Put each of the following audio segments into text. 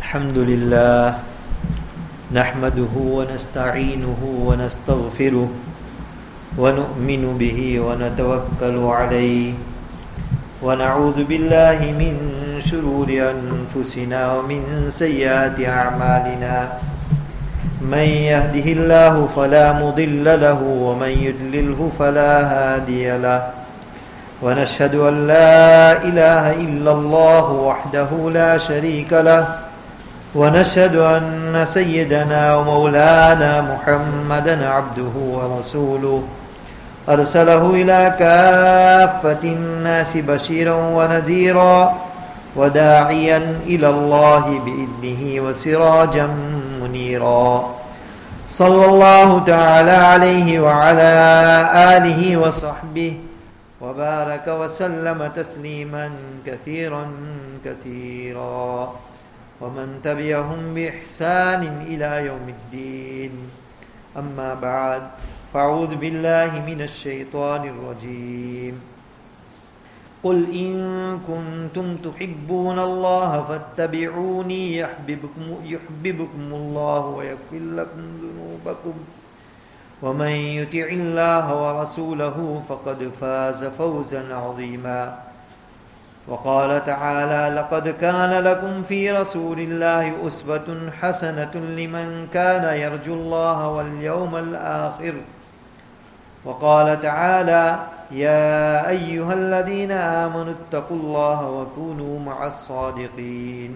الحمد لله نحمده ونستعينه ونستغفره ونؤمن به ونتوكل عليه ونعوذ بالله من شرور أنفسنا ومن سيئات أعمالنا من يهده الله فلا مضل له ومن يضلله فلا هادي له ونشهد أن لا إله إلا الله وحده لا شريك له ونشهد أن سيدنا ومولانا محمدا عبده ورسوله أرسله إلى كافة الناس بشيرا ونذيرا وداعيا إلى الله بإذنه وسراجا منيرا صلى الله تعالى عليه وعلى آله وصحبه وبارك وسلم تسليما كثيرا كثيرا ومن تبعهم بإحسان إلى يوم الدين أما بعد فأعوذ بالله من الشيطان الرجيم قل إن كنتم تحبون الله فاتبعوني يحببكم الله ويغفر لكم ذنوبكم ومن يطع الله ورسوله فقد فاز فوزا عظيما وقال تعالى لقد كان لكم في رسول الله أسوة حسنة لمن كان يرجو الله واليوم الآخر وقال تعالى يا أيها الذين آمنوا اتقوا الله وكونوا مع الصادقين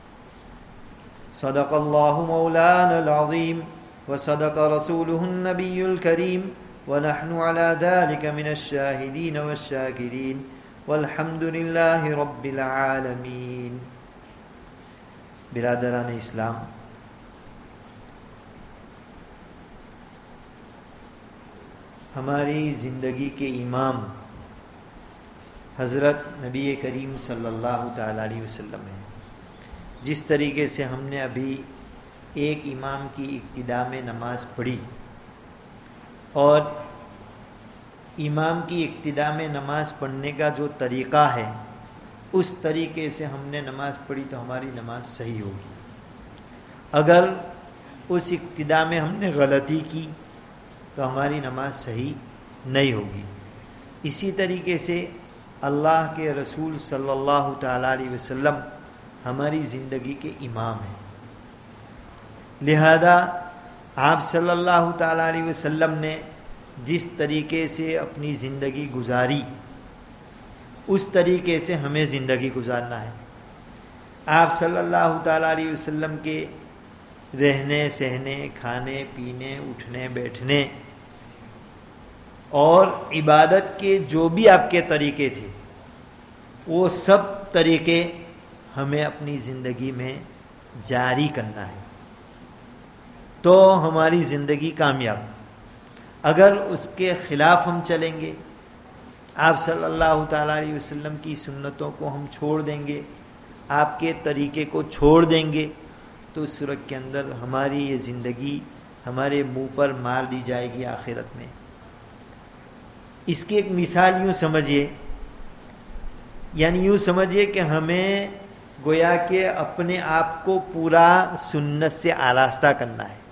صدق الله مولانا العظيم وصدق رسوله النبي الكريم ونحن على ذلك من الشاهدين والشاكرين والحمد لله رب العالمين. برادران اسلام، ہماری زندگی کے امام حضرت نبی کریم صلی اللہ تعالی علیہ وسلم ہیں. جس طریقے سے ہم نے ابھی ایک امام کی ابتدا میں نماز پڑھی اور امام کی ابتدا میں نماز پڑھنے کا جو طریقہ ہے اس طریقے سے ہم نے نماز پڑھی تو ہماری نماز صحیح ہوگی. اگر اس ابتدا میں ہم نے غلطی کی تو ہماری نماز صحیح نہیں ہوگی. اسی طریقے سے اللہ کے رسول صلی اللہ تعالی علیہ وسلم ہماری زندگی کے امام ہیں. لہذا آپ صلی اللہ تعالی علیہ وسلم نے جس طریقے سے اپنی زندگی گزاری اس طریقے سے ہمیں زندگی گزارنا ہے. آپ صلی اللہ تعالی علیہ وسلم کے رہنے سہنے، کھانے پینے، اٹھنے بیٹھنے اور عبادت کے جو بھی آپ کے طریقے تھے وہ سب طریقے ہمیں اپنی زندگی میں جاری کرنا ہے تو ہماری زندگی کامیاب. اگر اس کے خلاف ہم چلیں گے، آپ صلی اللہ تعالیٰ علیہ وسلم کی سنتوں کو ہم چھوڑ دیں گے، آپ کے طریقے کو چھوڑ دیں گے تو اس صورت کے اندر ہماری یہ زندگی ہمارے منہ پر مار دی جائے گی آخرت میں. اس کی ایک مثال یوں سمجھیے، یعنی یوں سمجھیے کہ ہمیں گویا کہ اپنے آپ کو پورا سنت سے آراستہ کرنا ہے.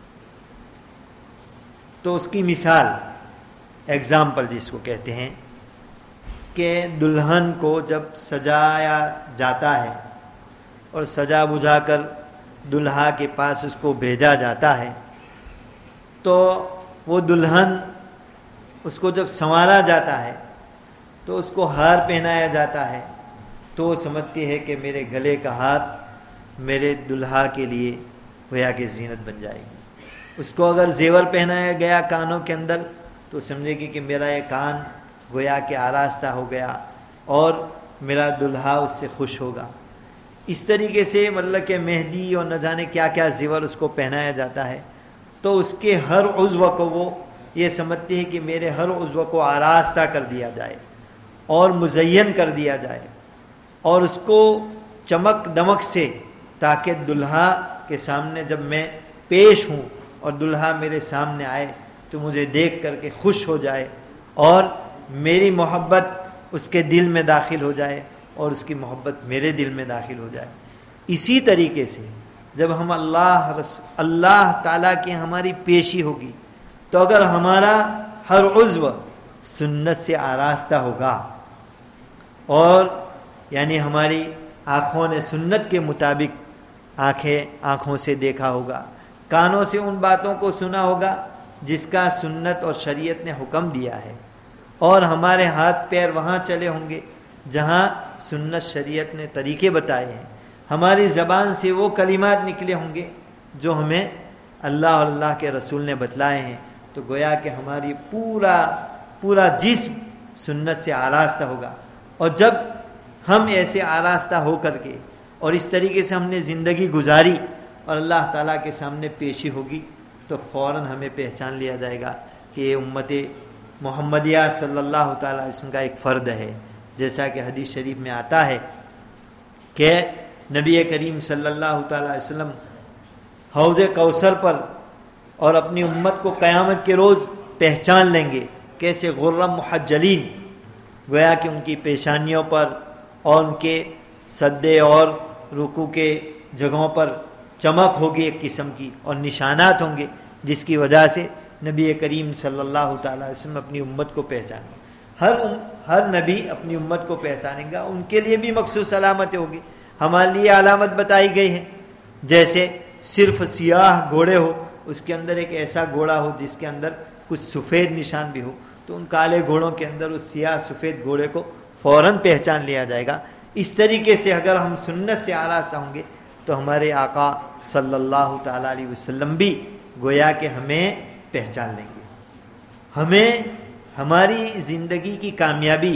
تو اس کی مثال، ایگزامپل جس کو کہتے ہیں، کہ دلہن کو جب سجایا جاتا ہے اور سجا بجھا کر دلہا کے پاس اس کو بھیجا جاتا ہے تو وہ دلہن اس کو جب سنوارا جاتا ہے تو اس کو ہار پہنایا جاتا ہے تو وہ سمجھتی ہے کہ میرے گلے کا ہار میرے دلہا کے لیے گویا کہ زینت بن جائے گی. اس کو اگر زیور پہنایا گیا کانوں کے اندر تو سمجھے گی کہ میرا یہ کان گویا کہ آراستہ ہو گیا اور میرا دلہا اس سے خوش ہوگا. اس طریقے سے مطلب کہ مہندی اور نہ جانے کیا کیا زیور اس کو پہنایا جاتا ہے تو اس کے ہر عضو کو وہ یہ سمجھتی ہے کہ میرے ہر عضو کو آراستہ کر دیا جائے اور مزین کر دیا جائے اور اس کو چمک دمک سے، تاکہ دلہا کے سامنے جب میں پیش ہوں اور دلہا میرے سامنے آئے تو مجھے دیکھ کر کے خوش ہو جائے اور میری محبت اس کے دل میں داخل ہو جائے اور اس کی محبت میرے دل میں داخل ہو جائے. اسی طریقے سے جب ہم اللہ تعالیٰ کی ہماری پیشی ہوگی تو اگر ہمارا ہر عضو سنت سے آراستہ ہوگا اور یعنی ہماری آنکھوں نے سنت کے مطابق آنکھوں سے دیکھا ہوگا، کانوں سے ان باتوں کو سنا ہوگا جس کا سنت اور شریعت نے حکم دیا ہے، اور ہمارے ہاتھ پیر وہاں چلے ہوں گے جہاں سنت شریعت نے طریقے بتائے ہیں، ہماری زبان سے وہ کلمات نکلے ہوں گے جو ہمیں اللہ اور اللہ کے رسول نے بتلائے ہیں، تو گویا کہ ہماری پورا جسم سنت سے آراستہ ہوگا۔ اور جب ہم ایسے آراستہ ہو کر کے اور اس طریقے سے ہم نے زندگی گزاری اور اللہ تعالیٰ کے سامنے پیشی ہوگی تو فوراً ہمیں پہچان لیا جائے گا کہ یہ امت محمدیہ صلی اللہ تعالیٰ علیہ وسلم کا ایک فرد ہے، جیسا کہ حدیث شریف میں آتا ہے کہ نبی کریم صلی اللہ تعالیٰ علیہ وسلم حوض کوثر پر اور اپنی امت کو قیامت کے روز پہچان لیں گے، کیسے غرم محجلین، گویا کہ ان کی پیشانیوں پر اور ان کے سدے اور رکوع کے جگہوں پر چمک ہوگی ایک قسم کی، اور نشانات ہوں گے جس کی وجہ سے نبی کریم صلی اللہ تعالیٰ علیہ وسلم اپنی امت کو پہچانیں گے۔ ہر نبی اپنی امت کو پہچانیں گا، ان کے لیے بھی مخصوص علامتیں ہوگی۔ ہمارے لیے علامت بتائی گئی ہے، جیسے صرف سیاہ گھوڑے ہو، اس کے اندر ایک ایسا گھوڑا ہو جس کے اندر کچھ سفید نشان بھی ہو، تو ان کالے گھوڑوں کے اندر اس سیاہ سفید گھوڑے کو فوراً پہچان لیا جائے گا۔ اس طریقے سے اگر ہم سنت سے آراستہ ہوں گے تو ہمارے آقا صلی اللہ تعالیٰ علیہ وسلم بھی گویا کہ ہمیں پہچان لیں گے۔ ہمیں ہماری زندگی کی کامیابی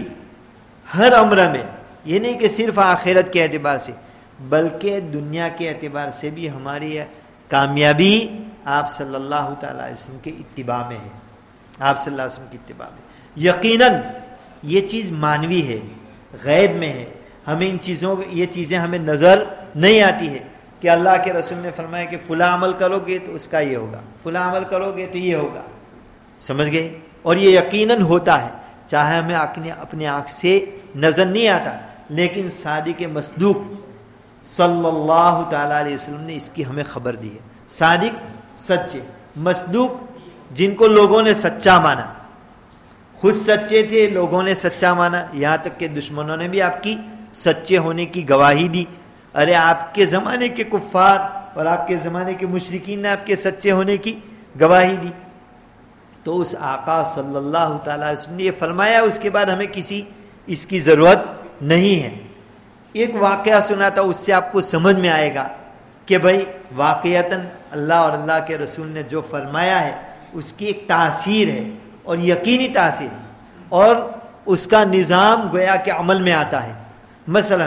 ہر امر میں، یہ نہیں کہ صرف آخرت کے اعتبار سے بلکہ دنیا کے اعتبار سے بھی ہماری کامیابی آپ صلی اللہ تعالیٰ علیہ وسلم کے اتباع میں ہے، آپ صلی اللہ علیہ وسلم کی اتباع میں۔ یقیناً یہ چیز مانوی ہے، غیب میں ہے، ہمیں یہ چیزیں ہمیں نظر نہیں آتی ہے کہ اللہ کے رسول نے فرمایا کہ فلاں عمل کرو گے تو اس کا یہ ہوگا، فلاں عمل کرو گے تو یہ ہوگا، سمجھ گئے؟ اور یہ یقیناً ہوتا ہے، چاہے ہمیں اپنے آنکھ سے نظر نہیں آتا، لیکن صادق مصدوق صلی اللہ تعالیٰ علیہ وسلم نے اس کی ہمیں خبر دی ہے۔ صادق سچے، مصدوق جن کو لوگوں نے سچا مانا، خود سچے تھے، لوگوں نے سچا مانا، یہاں تک کہ دشمنوں نے بھی آپ کی سچے ہونے کی گواہی دی۔ ارے آپ کے زمانے کے کفار اور آپ کے زمانے کے مشرکین نے آپ کے سچے ہونے کی گواہی دی۔ تو اس آقا صلی اللہ تعالیٰ علیہ وسلم نے یہ فرمایا، اس کے بعد ہمیں اس کی ضرورت نہیں ہے۔ ایک واقعہ سنا تھا، اس سے آپ کو سمجھ میں آئے گا کہ بھائی واقعتاً اللہ اور اللہ کے رسول نے جو فرمایا ہے اس کی ایک تاثیر ہے اور یقینی تاثیر ہے، اور اس کا نظام گویا کہ عمل میں آتا ہے۔ مثلا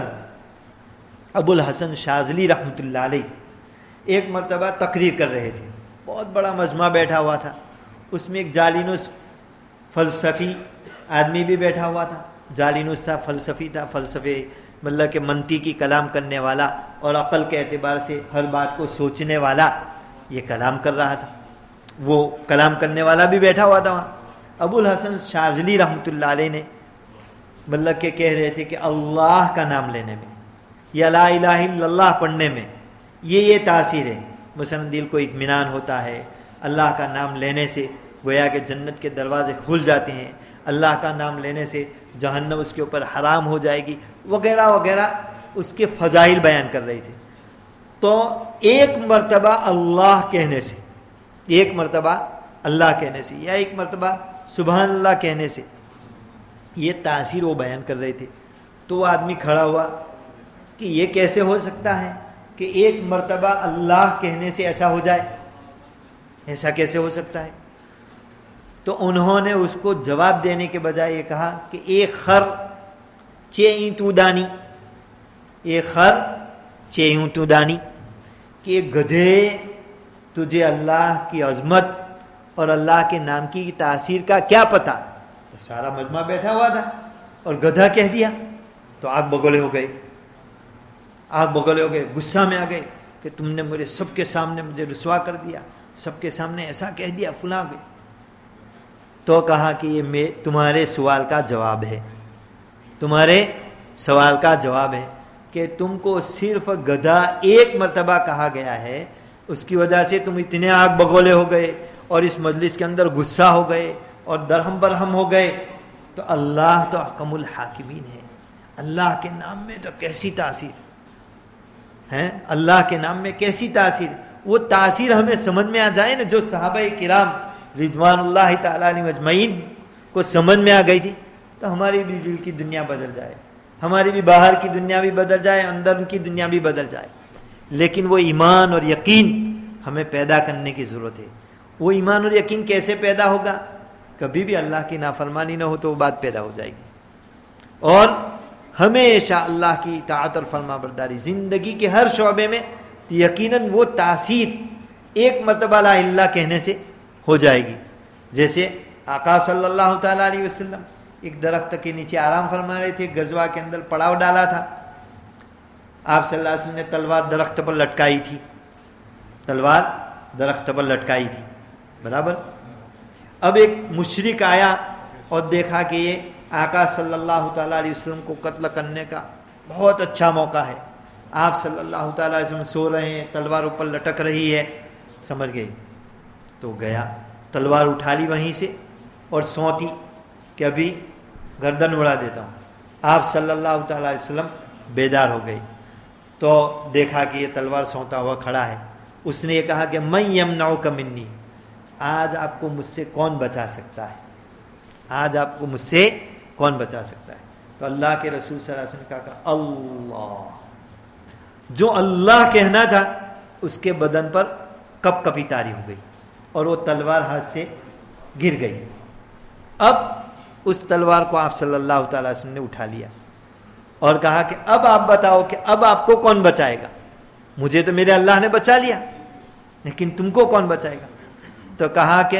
ابو الحسن شاذلی رحمۃ اللہ علیہ ایک مرتبہ تقریر کر رہے تھے، بہت بڑا مجمع بیٹھا ہوا تھا، اس میں ایک جالینوس فلسفی آدمی بھی بیٹھا ہوا تھا۔ جالینوس تھا، فلسفی تھا، فلسفے مطلب کہ منطقی کلام کرنے والا اور عقل کے اعتبار سے ہر بات کو سوچنے والا، یہ کلام کر رہا تھا۔ وہ کلام کرنے والا بھی بیٹھا ہوا تھا وہاں۔ ابو الحسن شاذلی رحمۃ اللہ علیہ نے مطلب کہ کہہ رہے تھے کہ اللہ کا نام لینے میں یا لا الہ الا اللہ پڑھنے میں یہ تاثیر ہے، مثلا دل کو اطمینان ہوتا ہے، اللہ کا نام لینے سے گویا کہ جنت کے دروازے کھل جاتے ہیں، اللہ کا نام لینے سے جہنم اس کے اوپر حرام ہو جائے گی، وغیرہ وغیرہ اس کے فضائل بیان کر رہے تھے۔ تو ایک مرتبہ اللہ کہنے سے، ایک مرتبہ اللہ کہنے سے یا ایک مرتبہ سبحان اللہ کہنے سے یہ تاثیر وہ بیان کر رہے تھے۔ تو وہ آدمی کھڑا ہوا کہ یہ کیسے ہو سکتا ہے کہ ایک مرتبہ اللہ کہنے سے ایسا ہو جائے، ایسا کیسے ہو سکتا ہے؟ تو انہوں نے اس کو جواب دینے کے بجائے یہ کہا کہ ایک خر چیئیں تو دانی، ایک خر چیئیں تو دانی، کہ ایک گدھے تجھے اللہ کی عظمت اور اللہ کے نام کی تاثیر کا کیا پتہ؟ تو سارا مجمع بیٹھا ہوا تھا اور گدھا کہہ دیا تو آگ بگولے ہو گئے، آگ بگولے ہو گئے، غصہ میں آ گئے کہ تم نے میرے سب کے سامنے مجھے رسوا کر دیا، سب کے سامنے ایسا کہہ دیا فلاں گئے۔ تو کہا کہ یہ تمہارے سوال کا جواب ہے، تمہارے سوال کا جواب ہے کہ تم کو صرف گدھا ایک مرتبہ کہا گیا ہے، اس کی وجہ سے تم اتنے آگ بگولے ہو گئے اور اس مجلس کے اندر غصہ ہو گئے اور درہم برہم ہو گئے، تو اللہ تو احکم الحاکمین ہے، اللہ کے نام میں تو کیسی تاثیر ہے، اللہ کے نام میں کیسی تاثیر، وہ تاثیر ہمیں سمجھ میں آ جائے نا، جو صحابہ کرام رضوان اللہ تعالی علیہم اجمعین کو سمجھ میں آ گئی تھی، تو ہماری بھی دل کی دنیا بدل جائے، ہماری بھی باہر کی دنیا بھی بدل جائے، اندر کی دنیا بھی بدل جائے۔ لیکن وہ ایمان اور یقین ہمیں پیدا کرنے کی ضرورت ہے۔ وہ ایمان اور یقین کیسے پیدا ہوگا؟ کبھی بھی اللہ کی نافرمانی نہ ہو تو وہ بات پیدا ہو جائے گی، اور ہمیشہ اللہ کی اطاعت اور فرما برداری زندگی کے ہر شعبے میں یقیناً وہ تاثیر ایک مرتبہ لا الہ کہنے سے ہو جائے گی۔ جیسے آقا صلی اللہ تعالیٰ علیہ وسلم ایک درخت کے نیچے آرام فرما رہے تھے، غزوہ کے اندر پڑاؤ ڈالا تھا، آپ صلی اللہ علیہ وسلم نے تلوار درخت پر لٹکائی تھی، تلوار درخت پر لٹکائی تھی، برابر۔ اب ایک مشرک آیا اور دیکھا کہ یہ آقا صلی اللہ تعالیٰ علیہ وسلم کو قتل کرنے کا بہت اچھا موقع ہے، آپ صلی اللہ تعالیٰ علیہ وسلم سو رہے ہیں، تلوار اوپر لٹک رہی ہے، سمجھ گئے، تو گیا تلوار اٹھا لی وہیں سے اور سونتی کہ ابھی گردن اڑا دیتا ہوں۔ آپ صلی اللہ تعالیٰ علیہ وسلم بیدار ہو گئے تو دیکھا کہ یہ تلوار سونتا ہوا کھڑا ہے، اس نے یہ کہا کہ من یمنعک منی، آج آپ کو مجھ سے کون بچا سکتا ہے، آج آپ کو مجھ سے کون بچا سکتا ہے؟ تو اللہ کے رسول صلی اللہ علیہ وسلم نے کہا اللہ، جو اللہ کہنا تھا اس کے بدن پر کپ کپی طاری ہو گئی اور وہ تلوار ہاتھ سے گر گئی۔ اب اس تلوار کو آپ صلی اللہ تعالی وسلم نے اٹھا لیا اور کہا کہ اب آپ بتاؤ کہ اب آپ کو کون بچائے گا؟ مجھے تو میرے اللہ نے بچا لیا، لیکن تم کو کون بچائے گا؟ تو کہا کہ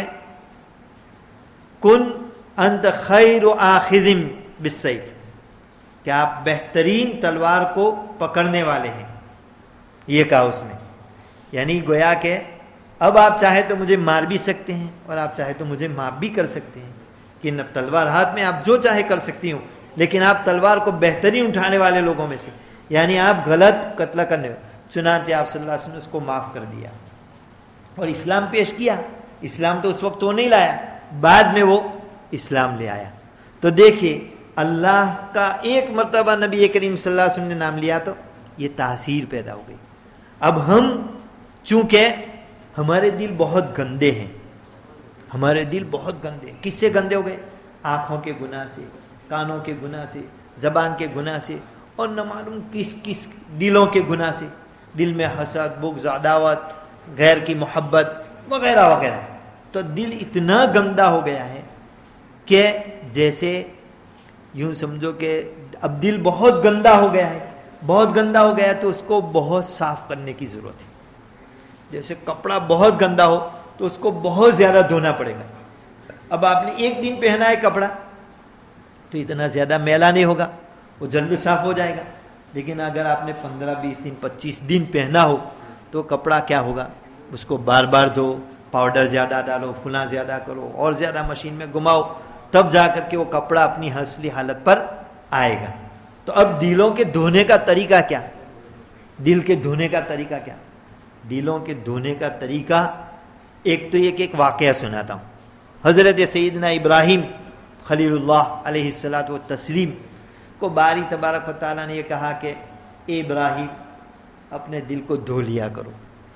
کن انت خیر آخذ بالسیف، کہ آپ بہترین تلوار کو پکڑنے والے ہیں، یہ کہا اس نے۔ یعنی گویا کہ اب آپ چاہے تو مجھے مار بھی سکتے ہیں اور آپ چاہے تو مجھے معاف بھی کر سکتے ہیں، کہ تلوار ہاتھ میں آپ جو چاہے کر سکتی ہوں، لیکن آپ تلوار کو بہترین اٹھانے والے لوگوں میں سے، یعنی آپ غلط قتل کرنے، چنانچہ آپ صلی اللہ علیہ وسلم نے اس کو معاف کر دیا اور اسلام پیش کیا۔ اسلام تو اس وقت وہ نہیں لایا، بعد میں وہ اسلام لے آیا۔ تو دیکھیے اللہ کا ایک مرتبہ نبی کریم صلی اللہ علیہ وسلم نے نام لیا تو یہ تاثیر پیدا ہو گئی۔ اب ہم چونکہ ہمارے دل بہت گندے ہیں، ہمارے دل بہت گندے ہیں، کس سے گندے ہو گئے؟ آنکھوں کے گناہ سے، کانوں کے گناہ سے، زبان کے گناہ سے، اور نہ معلوم کس کس دلوں کے گناہ سے، دل میں حسد، بغض، عداوت، غیر کی محبت وغیرہ وغیرہ۔ تو دل اتنا گندا ہو گیا ہے کہ جیسے یوں سمجھو کہ اب دل بہت گندا ہو گیا ہے، بہت گندا ہو گیا تو اس کو بہت صاف کرنے کی ضرورت ہے۔ جیسے کپڑا بہت گندا ہو تو اس کو بہت زیادہ دھونا پڑے گا۔ اب آپ نے ایک دن پہنا ہے کپڑا تو اتنا زیادہ میلا نہیں ہوگا، وہ جلدی صاف ہو جائے گا، لیکن اگر آپ نے 15 20 دن 25 دن پہنا ہو تو کپڑا کیا ہوگا؟ اس کو بار بار دھو، پاؤڈر زیادہ ڈالو، فلاں زیادہ کرو اور زیادہ مشین میں گھماؤ، تب جا کر کے وہ کپڑا اپنی اصلی حالت پر آئے گا۔ تو اب دلوں کے دھونے کا طریقہ کیا؟ دل کے دھونے کا طریقہ کیا؟ دلوں کے دھونے کا طریقہ ایک تو یہ کہ ایک واقعہ سناتا ہوں۔ حضرت سیدنا ابراہیم خلیل اللہ علیہ الصلاۃ والتسلیم کو باری تبارک و تعالیٰ نے یہ کہا کہ اے ابراہیم اپنے دل کو دھو لیا کرو۔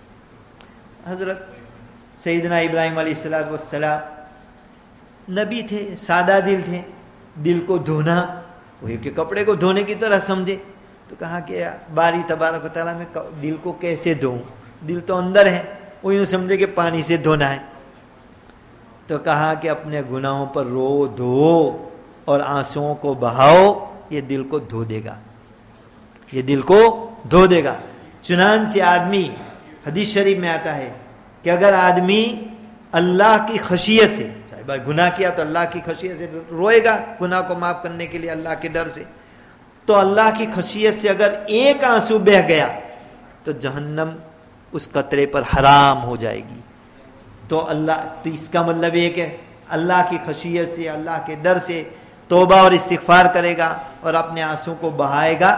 حضرت سیدنا ابراہیم علیہ الصلاۃ والسلام نبی تھے، سادہ دل تھے، دل کو دھونا وہی کہ کپڑے کو دھونے کی طرح سمجھے، تو کہا کہ باری تبارک و تعالیٰ میں دل کو کیسے دھوؤں، دل تو اندر ہے، وہ یوں سمجھے کہ پانی سے دھونا ہے۔ تو کہا کہ اپنے گناہوں پر رو دھو اور آنسوؤں کو بہاؤ، یہ دل کو دھو دے گا، یہ دل کو دھو دے گا۔ چنانچہ آدمی، حدیث شریف میں آتا ہے کہ اگر آدمی اللہ کی خشیت سے، گناہ کیا تو اللہ کی خشیت سے روئے گا، گناہ کو معاف کرنے کے لیے اللہ کے ڈر سے، تو اللہ کی خشیت سے اگر ایک آنسو بہہ گیا تو جہنم اس قطرے پر حرام ہو جائے گی۔ تو اس کا مطلب یہ کہ اللہ کی خشیت سے، اللہ کے ڈر سے توبہ اور استغفار کرے گا اور اپنے آنسو کو بہائے گا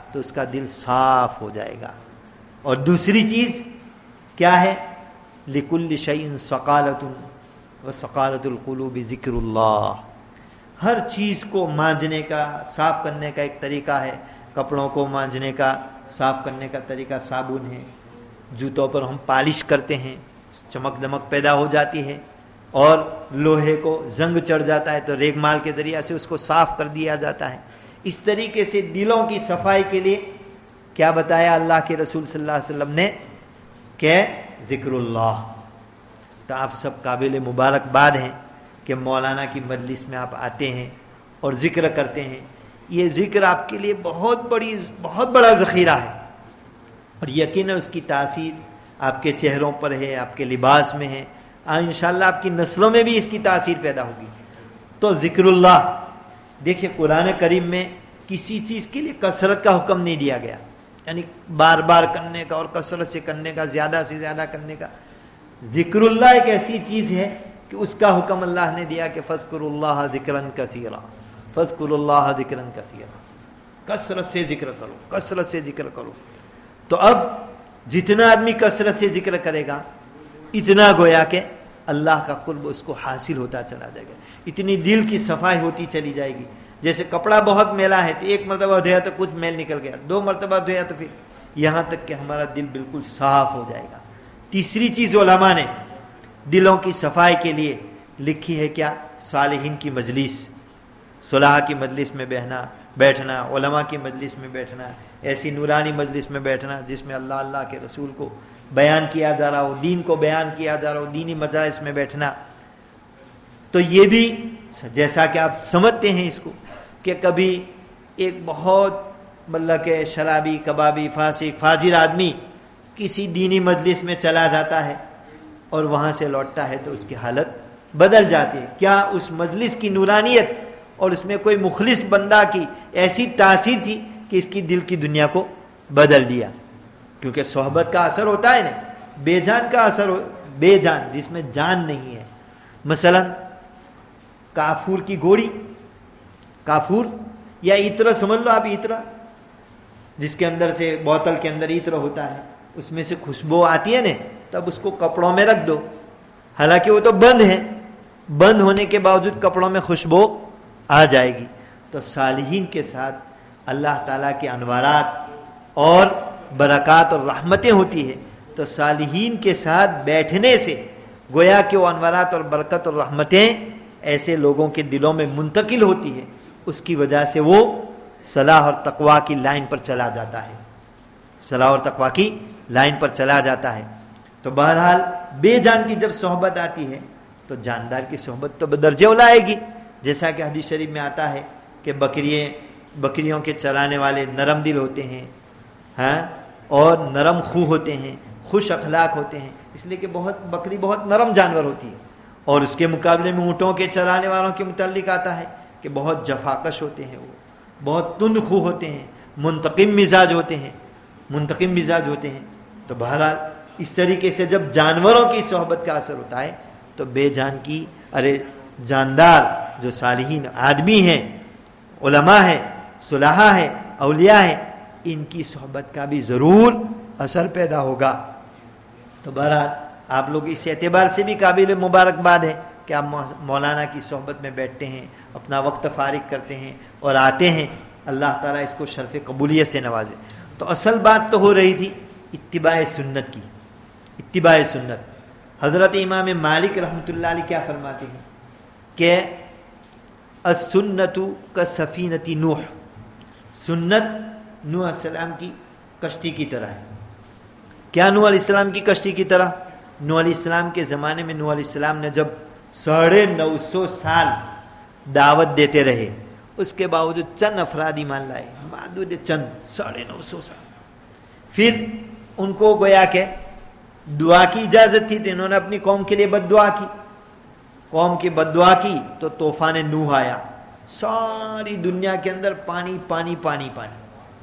تو اس کا دل صاف ہو جائے گا. اور دوسری چیز کیا ہے؟ لِكُلِّ شَيْءٍ سَقَالَةٌ وَسَقَالَةُ الْقُلُوبِ ذِكْرُ اللَّهِ. ہر چیز کو مانجنے کا، صاف کرنے کا ایک طریقہ ہے. کپڑوں کو مانجنے کا، صاف کرنے کا طریقہ صابن ہے. جوتوں پر ہم پالش کرتے ہیں، چمک دمک پیدا ہو جاتی ہے. اور لوہے کو زنگ چڑھ جاتا ہے تو ریگ مال کے ذریعے سے اس کو صاف کر دیا جاتا ہے. اس طریقے سے دلوں کی صفائی کے لیے کیا بتایا اللہ کے رسول صلی اللہ علیہ وسلم نے؟ کہ ذکر اللہ. تو آپ سب قابل مبارکباد ہیں کہ مولانا کی مجلس میں آپ آتے ہیں اور ذکر کرتے ہیں. یہ ذکر آپ کے لیے بہت بڑا ذخیرہ ہے، اور یقیناً اس کی تاثیر آپ کے چہروں پر ہے، آپ کے لباس میں ہے. انشاءاللہ آپ کی نسلوں میں بھی اس کی تاثیر پیدا ہوگی. تو ذکر اللہ، دیکھیے قرآن کریم میں کسی چیز کے لیے کثرت کا حکم نہیں دیا گیا، یعنی بار بار کرنے کا اور کثرت سے کرنے کا، زیادہ سے زیادہ کرنے کا. ذکر اللہ ایک ایسی چیز ہے کہ اس کا حکم اللہ نے دیا کہ فاذکروا اللہ ذکرا کثیرا، فاذکروا اللہ ذکرا کثیرا. کثرت سے ذکر کرو، کثرت سے ذکر کرو. تو اب جتنا آدمی کثرت سے ذکر کرے گا اتنا گویا کہ اللہ کا قرب اس کو حاصل ہوتا چلا جائے گا. اتنی دل کی صفائی ہوتی چلی جائے گی. جیسے کپڑا بہت میلا ہے تو ایک مرتبہ دھویا تو کچھ میل نکل گیا، 2 مرتبہ دھویا تو پھر یہاں تک کہ ہمارا دل بالکل صاف ہو جائے گا. تیسری چیز علماء نے دلوں کی صفائی کے لیے لکھی ہے کیا؟ صالحین کی مجلس، صلاح کی مجلس میں بیٹھنا، علماء کی مجلس میں بیٹھنا، ایسی نورانی مجلس میں بیٹھنا جس میں اللہ کے رسول کو بیان کیا جا رہا ہو، دین کو بیان کیا جا رہا ہو، دینی مجالس میں بیٹھنا. تو یہ بھی جیسا کہ آپ سمجھتے ہیں اس کو کہ کبھی ایک بہت مطلب کہ شرابی، کبابی، فاسق، فاجر آدمی کسی دینی مجلس میں چلا جاتا ہے اور وہاں سے لوٹتا ہے تو اس کی حالت بدل جاتی ہے. کیا اس مجلس کی نورانیت اور اس میں کوئی مخلص بندہ کی ایسی تاثیر تھی کہ اس کی دل کی دنیا کو بدل دیا. کیونکہ صحبت کا اثر ہوتا ہے نا، بے جان کا اثر بے جان جس میں جان نہیں ہے. مثلا کافور کی گوڑی، کافور یا عطر سمجھ لو آپ، عطر جس کے اندر سے بوتل کے اندر عطر ہوتا ہے، اس میں سے خوشبو آتی ہے نا، تب اس کو کپڑوں میں رکھ دو. حالانکہ وہ تو بند ہے، بند ہونے کے باوجود کپڑوں میں خوشبو آ جائے گی. تو صالحین کے ساتھ اللہ تعالیٰ کے انوارات اور برکات اور رحمتیں ہوتی ہے. تو صالحین کے ساتھ بیٹھنے سے گویا کہ وہ انوارات اور برکت اور رحمتیں ایسے لوگوں کے دلوں میں منتقل ہوتی ہے. اس کی وجہ سے وہ صلاح اور تقوی کی لائن پر چلا جاتا ہے، صلاح اور تقوی کی لائن پر چلا جاتا ہے. تو بہرحال بے جان کی جب صحبت آتی ہے تو جاندار کی صحبت تو بدرجہ اولی آئے گی. جیسا کہ حدیث شریف میں آتا ہے کہ بکریوں کے چرانے والے نرم دل ہوتے ہیں، ہاں، اور نرم خو ہوتے ہیں، خوش اخلاق ہوتے ہیں، اس لیے کہ بکری بہت نرم جانور ہوتی ہے. اور اس کے مقابلے میں اونٹوں کے چرانے والوں کے متعلق آتا ہے کہ بہت جفاکش ہوتے ہیں، وہ بہت تند خو ہوتے ہیں، منتقم مزاج ہوتے ہیں. تو بہرحال اس طریقے سے جب جانوروں کی صحبت کا اثر ہوتا ہے تو بے جان کی جاندار جو صالحین آدمی ہیں، علماء ہیں، صلحاء ہیں، اولیاء ہیں، ان کی صحبت کا بھی ضرور اثر پیدا ہوگا. تو بہرحال آپ لوگ اس اعتبار سے بھی قابل مبارکباد ہے کہ آپ مولانا کی صحبت میں بیٹھتے ہیں، اپنا وقت فارغ کرتے ہیں اور آتے ہیں. اللہ تعالیٰ اس کو شرف قبولیت سے نوازے. تو اصل بات تو ہو رہی تھی اتباع سنت کی، اتباع سنت. حضرت امام مالک رحمۃ اللہ علیہ کیا فرماتے ہیں کہ السنت کسفینۃ نوح، سنت نوح علیہ السلام کی کشتی کی طرح ہے. کیا نوح علیہ السلام کی کشتی کی طرح؟ نوح علیہ السلام کے زمانے میں نوح علیہ السلام نے جب 950 سال دعوت دیتے رہے، اس کے باوجود چند افراد ایمان لائے، معدود چند، 950 سال. پھر ان کو گویا کہ دعا کی اجازت تھی تو انہوں نے اپنی قوم کے لیے بد دعا کی. قوم کی بد دعا کی تو طوفان نوح آیا، ساری دنیا کے اندر پانی پانی پانی پانی.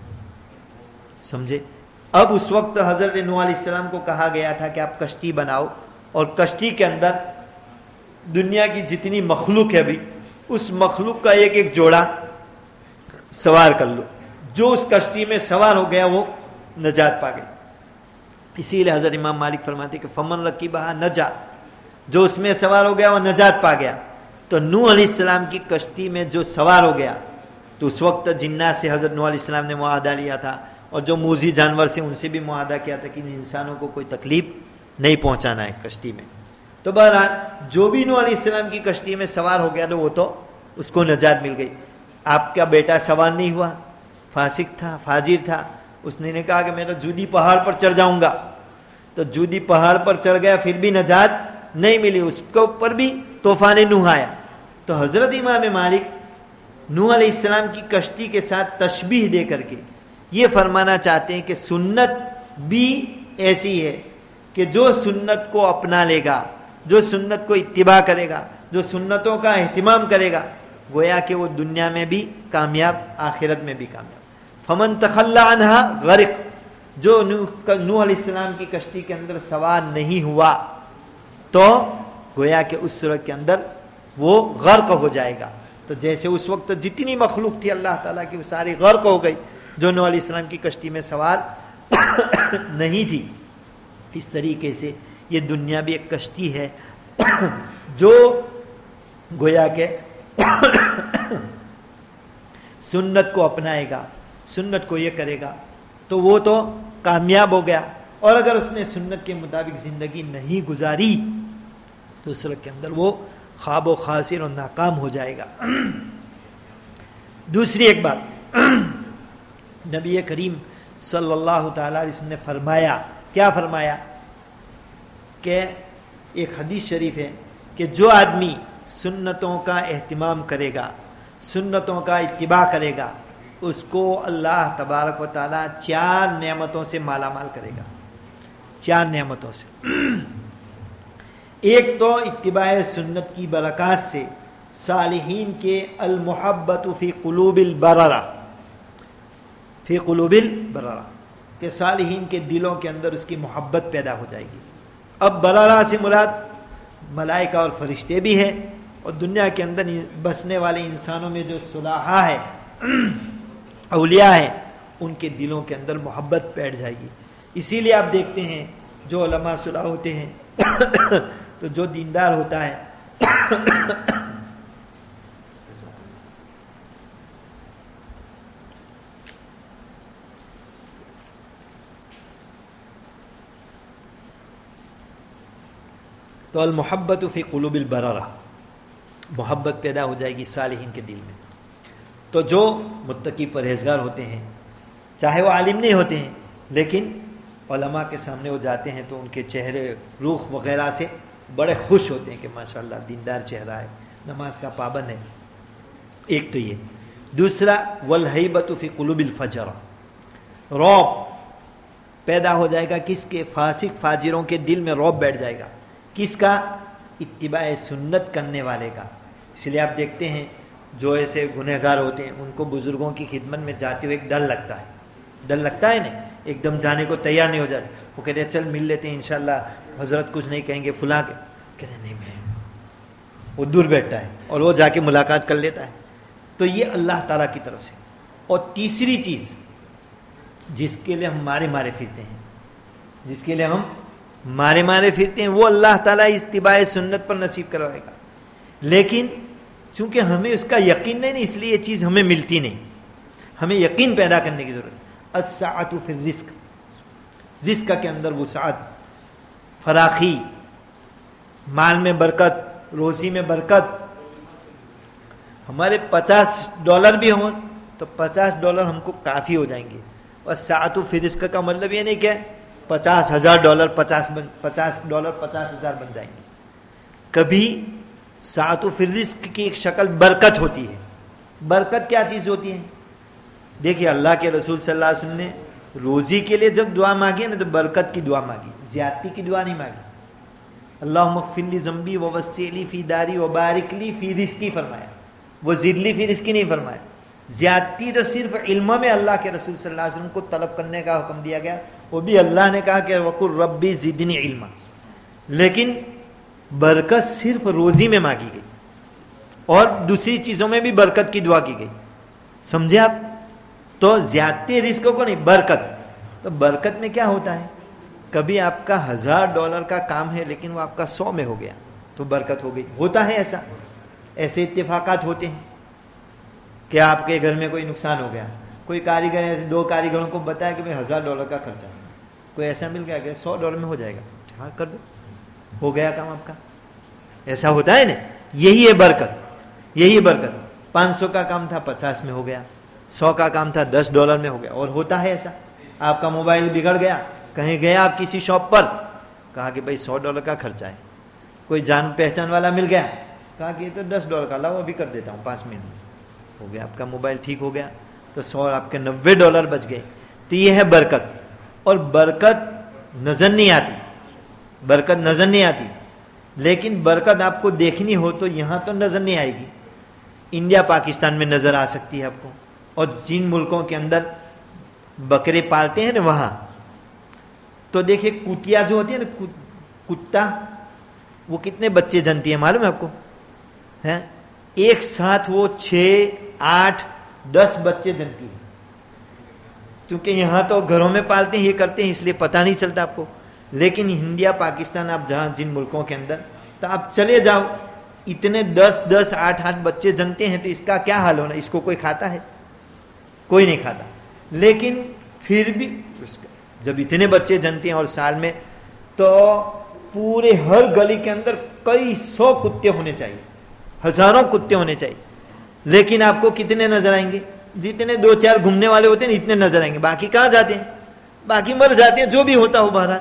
سمجھے؟ اب اس وقت حضرت نوح علیہ السلام کو کہا گیا تھا کہ آپ کشتی بناؤ اور کشتی کے اندر دنیا کی جتنی مخلوق ہے ابھی اس مخلوق کا ایک ایک جوڑا سوار کر لو. جو اس کشتی میں سوار ہو گیا وہ نجات پا گیا. اسی لیے حضرت امام مالک فرماتے کہ فمن رکبھا نجا، جو اس میں سوار ہو گیا وہ نجات پا گیا. تو نوح علیہ السلام کی کشتی میں جو سوار ہو گیا تو اس وقت جنات سے حضرت نوح علیہ السلام نے معاہدہ لیا تھا، اور جو موذی جانور سے ان سے بھی معاہدہ کیا تھا کہ انسانوں کو کوئی تکلیف نہیں پہنچانا ہے کشتی میں. تو بہرحال جو بھی نوح علیہ السلام کی کشتی میں سوار ہو گیا تو وہ تو اس کو نجات مل گئی. آپ کا بیٹا سوار نہیں ہوا، فاسق تھا، فاجر تھا، اس نے کہا کہ میں تو جودی پہاڑ پر چڑھ جاؤں گا، تو جودی پہاڑ پر چڑھ گیا، پھر بھی نجات نہیں ملی، اس کے اوپر بھی طوفان نوح آیا. تو حضرت امام مالک نوح علیہ السلام کی کشتی کے ساتھ تشبیہ دے کر کے یہ فرمانا چاہتے ہیں کہ سنت بھی ایسی ہے کہ جو سنت کو اپنا لے گا، جو سنت کو اتباع کرے گا، جو سنتوں کا اہتمام کرے گا، گویا کہ وہ دنیا میں بھی کامیاب، آخرت میں بھی کامیاب. فمن تخلی عنہا غرق، جو نوح علیہ السلام کی کشتی کے اندر سوار نہیں ہوا تو گویا کہ اس صورت کے اندر وہ غرق ہو جائے گا. تو جیسے اس وقت جتنی مخلوق تھی اللہ تعالیٰ کی وہ ساری غرق ہو گئی جو نوح علیہ السلام کی کشتی میں سوار نہیں تھی، اس طریقے سے یہ دنیا بھی ایک کشتی ہے جو گویا کہ سنت کو اپنائے گا، سنت کو یہ کرے گا تو وہ تو کامیاب ہو گیا، اور اگر اس نے سنت کے مطابق زندگی نہیں گزاری تو اس وقت کے اندر وہ خواب و خاسر اور ناکام ہو جائے گا. دوسری ایک بات نبی کریم صلی اللہ تعالی علیہ وسلم نے فرمایا، کیا فرمایا کہ ایک حدیث شریف ہے کہ جو آدمی سنتوں کا اہتمام کرے گا، سنتوں کا اتباع کرے گا، اس کو اللہ تبارک و تعالی 4 نعمتوں سے مالا مال کرے گا. 4 نعمتوں سے. ایک تو اتباع سنت کی برکات سے صالحین کے المحبت فی قلوب البررہ، فی قلوب البررہ، کہ صالحین کے دلوں کے اندر اس کی محبت پیدا ہو جائے گی. اب بررہ سے مراد ملائکہ اور فرشتے بھی ہیں، اور دنیا کے اندر بسنے والے انسانوں میں جو صلاحہ ہے، اولیاء ہیں، ان کے دلوں کے اندر محبت بیٹھ جائے گی. اسی لیے آپ دیکھتے ہیں جو علماء صلاح ہوتے ہیں تو جو دیندار ہوتا ہے تو المحبت فی قلوب البررہ، محبت پیدا ہو جائے گی صالحین کے دل میں. تو جو متقی پرہیزگار ہوتے ہیں، چاہے وہ عالم نہیں ہوتے ہیں، لیکن علماء کے سامنے وہ جاتے ہیں تو ان کے چہرے روح وغیرہ سے بڑے خوش ہوتے ہیں کہ ماشاءاللہ دیندار چہرہ ہے، نماز کا پابند ہے. ایک تو یہ. دوسرا والہیبۃ فی قلوب الفجر، رعب پیدا ہو جائے گا کس کے؟ فاسق فاجروں کے دل میں رعب بیٹھ جائے گا. کس کا؟ اتباع سنت کرنے والے کا. اس لیے آپ دیکھتے ہیں جو ایسے گنہگار ہوتے ہیں ان کو بزرگوں کی خدمت میں جاتے ہوئے ایک ڈر لگتا ہے، ڈر لگتا ہے نا، ایک دم جانے کو تیار نہیں ہو جاتے. وہ کہتے ہیں چل مل لیتے ہیں انشاءاللہ، حضرت کچھ نہیں کہیں گے، فلاں کے کہتے ہیں نہیں میں، وہ دور بیٹھتا ہے اور وہ جا کے ملاقات کر لیتا ہے. تو یہ اللہ تعالیٰ کی طرف سے. اور تیسری چیز جس کے لیے ہم مارے پھرتے ہیں، جس کے لیے ہم مارے پھرتے ہیں، وہ اللہ تعالیٰ اتباع سنت پر نصیب کروائے گا. لیکن چونکہ ہمیں اس کا یقین نہیں، اس لیے یہ چیز ہمیں ملتی نہیں. ہمیں یقین پیدا کرنے کی ضرورت ہے. السعۃ فی الرزق، رزق کے اندر وسعت، فراخی، مال میں برکت، روزی میں برکت. ہمارے $50 بھی ہوں تو $50 ہم کو کافی ہو جائیں گے. اور السعۃ فی الرزق کا مطلب یہ نہیں کہ $50,000 $50,000 بن جائیں گے. کبھی سعۃ فی الرزق کی ایک شکل برکت ہوتی ہے. برکت کیا چیز ہوتی ہے؟ دیکھیے اللہ کے رسول صلی اللہ علیہ وسلم نے روزی کے لیے جب دعا مانگی ہے نا تو برکت کی دعا مانگی، زیادتی کی دعا نہیں مانگی. اللہم اغفر لی ذنبی ووسع لی فی داری وبارک لی فی رزقی فرمایا، وہ زد لی فی رزقی نہیں فرمایا. زیادتی تو صرف علم میں اللہ کے رسول صلی اللہ علیہ وسلم کو طلب کرنے کا حکم دیا گیا، وہ بھی اللہ نے کہا کہ وقل ربی زدنی علما. لیکن برکت صرف روزی میں مانگی گئی اور دوسری چیزوں میں بھی برکت کی دعا کی گئی. سمجھے آپ؟ تو زیادتی رزق کو نہیں، برکت. تو برکت میں کیا ہوتا ہے؟ کبھی آپ کا $1000 کا کام ہے لیکن وہ آپ کا 100 میں ہو گیا تو برکت ہو گئی. ہوتا ہے ایسا، ایسے اتفاقات ہوتے ہیں کہ آپ کے گھر میں کوئی نقصان ہو گیا، کوئی کاریگر ایسے 2 کاریگروں کو بتایا کہ $1000 کا خرچہ، کوئی ایسا مل گیا کہ $100 میں ہو جائے گا، ہاں کر دو، ہو گیا کام آپ کا. ایسا ہوتا ہے نا. یہی ہے برکت، یہی برکت. 500 کا کام تھا 50 میں ہو گیا، 100 کا کام تھا $10 میں ہو گیا. اور ہوتا ہے ایسا، آپ کا موبائل بگڑ گیا، کہیں گیا آپ کسی شاپ پر، کہا کہ بھائی $100 کا خرچہ ہے. کوئی جان پہچان والا مل گیا، کہا کہ یہ تو $10 کا، لاؤ ابھی کر دیتا ہوں 5 منٹ میں، ہو گیا آپ کا موبائل ٹھیک ہو گیا. تو 100 آپ کے $90 بچ گئے. تو یہ ہے برکت. اور برکت نظر نہیں آتی، برکت نظر نہیں آتی، لیکن برکت آپ کو دیکھنی ہو تو یہاں تو نظر نہیں آئے گی. انڈیا پاکستان میں نظر آ سکتی ہے آپ کو، اور جن ملکوں کے اندر بکرے پالتے ہیں نا وہاں تو دیکھیں کتیا جو ہوتی ہے نا، کتا، وہ کتنے بچے جنتی ہیں معلوم ہے آپ کو؟ ہیں ایک ساتھ وہ 6 8 10 بچے جنتی ہیں. کیونکہ یہاں تو گھروں میں پالتے ہیں، یہ کرتے ہیں، اس لیے پتہ نہیں چلتا آپ کو. لیکن انڈیا پاکستان آپ جہاں جن ملکوں کے اندر تو آپ چلے جاؤ، اتنے 10 10 8 8 بچے جنتے ہیں. تو اس کا کیا حال ہونا؟ اس کو کوئی کھاتا ہے؟ کوئی نہیں کھاتا. لیکن پھر بھی جب اتنے بچے جنتے ہیں اور سال میں، تو پورے ہر گلی کے اندر کئی 100 کتے ہونے چاہیے، ہزاروں کتے ہونے چاہیے. لیکن آپ کو کتنے نظر آئیں گے؟ جتنے 2 4 گھومنے والے ہوتے ہیں اتنے نظر آئیں گے. باقی کہاں جاتے ہیں؟ باقی مر جاتے ہیں، جو بھی ہوتا ہو بہرحال.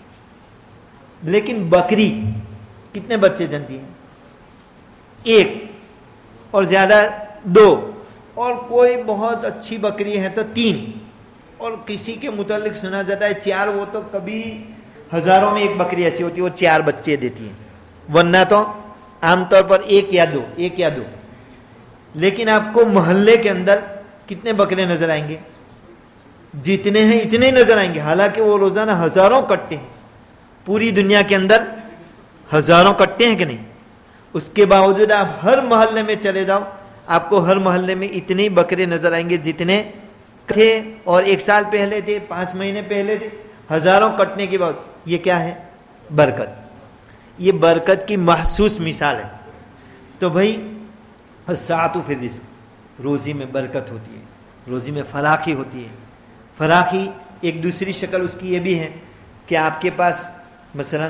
لیکن بکری کتنے بچے جنتی ہیں؟ 1 اور زیادہ 2، اور کوئی بہت اچھی بکری ہے تو 3، اور کسی کے متعلق سنا جاتا ہے 4. وہ تو کبھی ہزاروں میں 1 بکری ایسی ہوتی ہے وہ 4 بچے دیتی ہیں، ورنہ تو عام طور پر 1 یا 2. لیکن آپ کو محلے کے اندر کتنے بکرے نظر آئیں گے؟ جتنے ہیں اتنے ہی نظر آئیں گے. حالانکہ وہ روزانہ ہزاروں کٹتے ہیں، پوری دنیا کے اندر ہزاروں کٹتے ہیں کہ نہیں. اس کے باوجود آپ ہر محلے میں چلے جاؤ، آپ کو ہر محلے میں اتنے بکرے نظر آئیں گے جتنے تھے، اور 1 سال پہلے تھے، 5 مہینے پہلے تھے. ہزاروں کٹنے کے بعد یہ کیا ہے؟ برکت. یہ برکت کی محسوس مثال ہے. تو بھائی السعۃ فی الرزق، روزی میں برکت ہوتی ہے، روزی میں فلاحی ہوتی ہے. فلاحی ایک دوسری شکل اس کی یہ بھی ہے کہ آپ کے پاس مثلا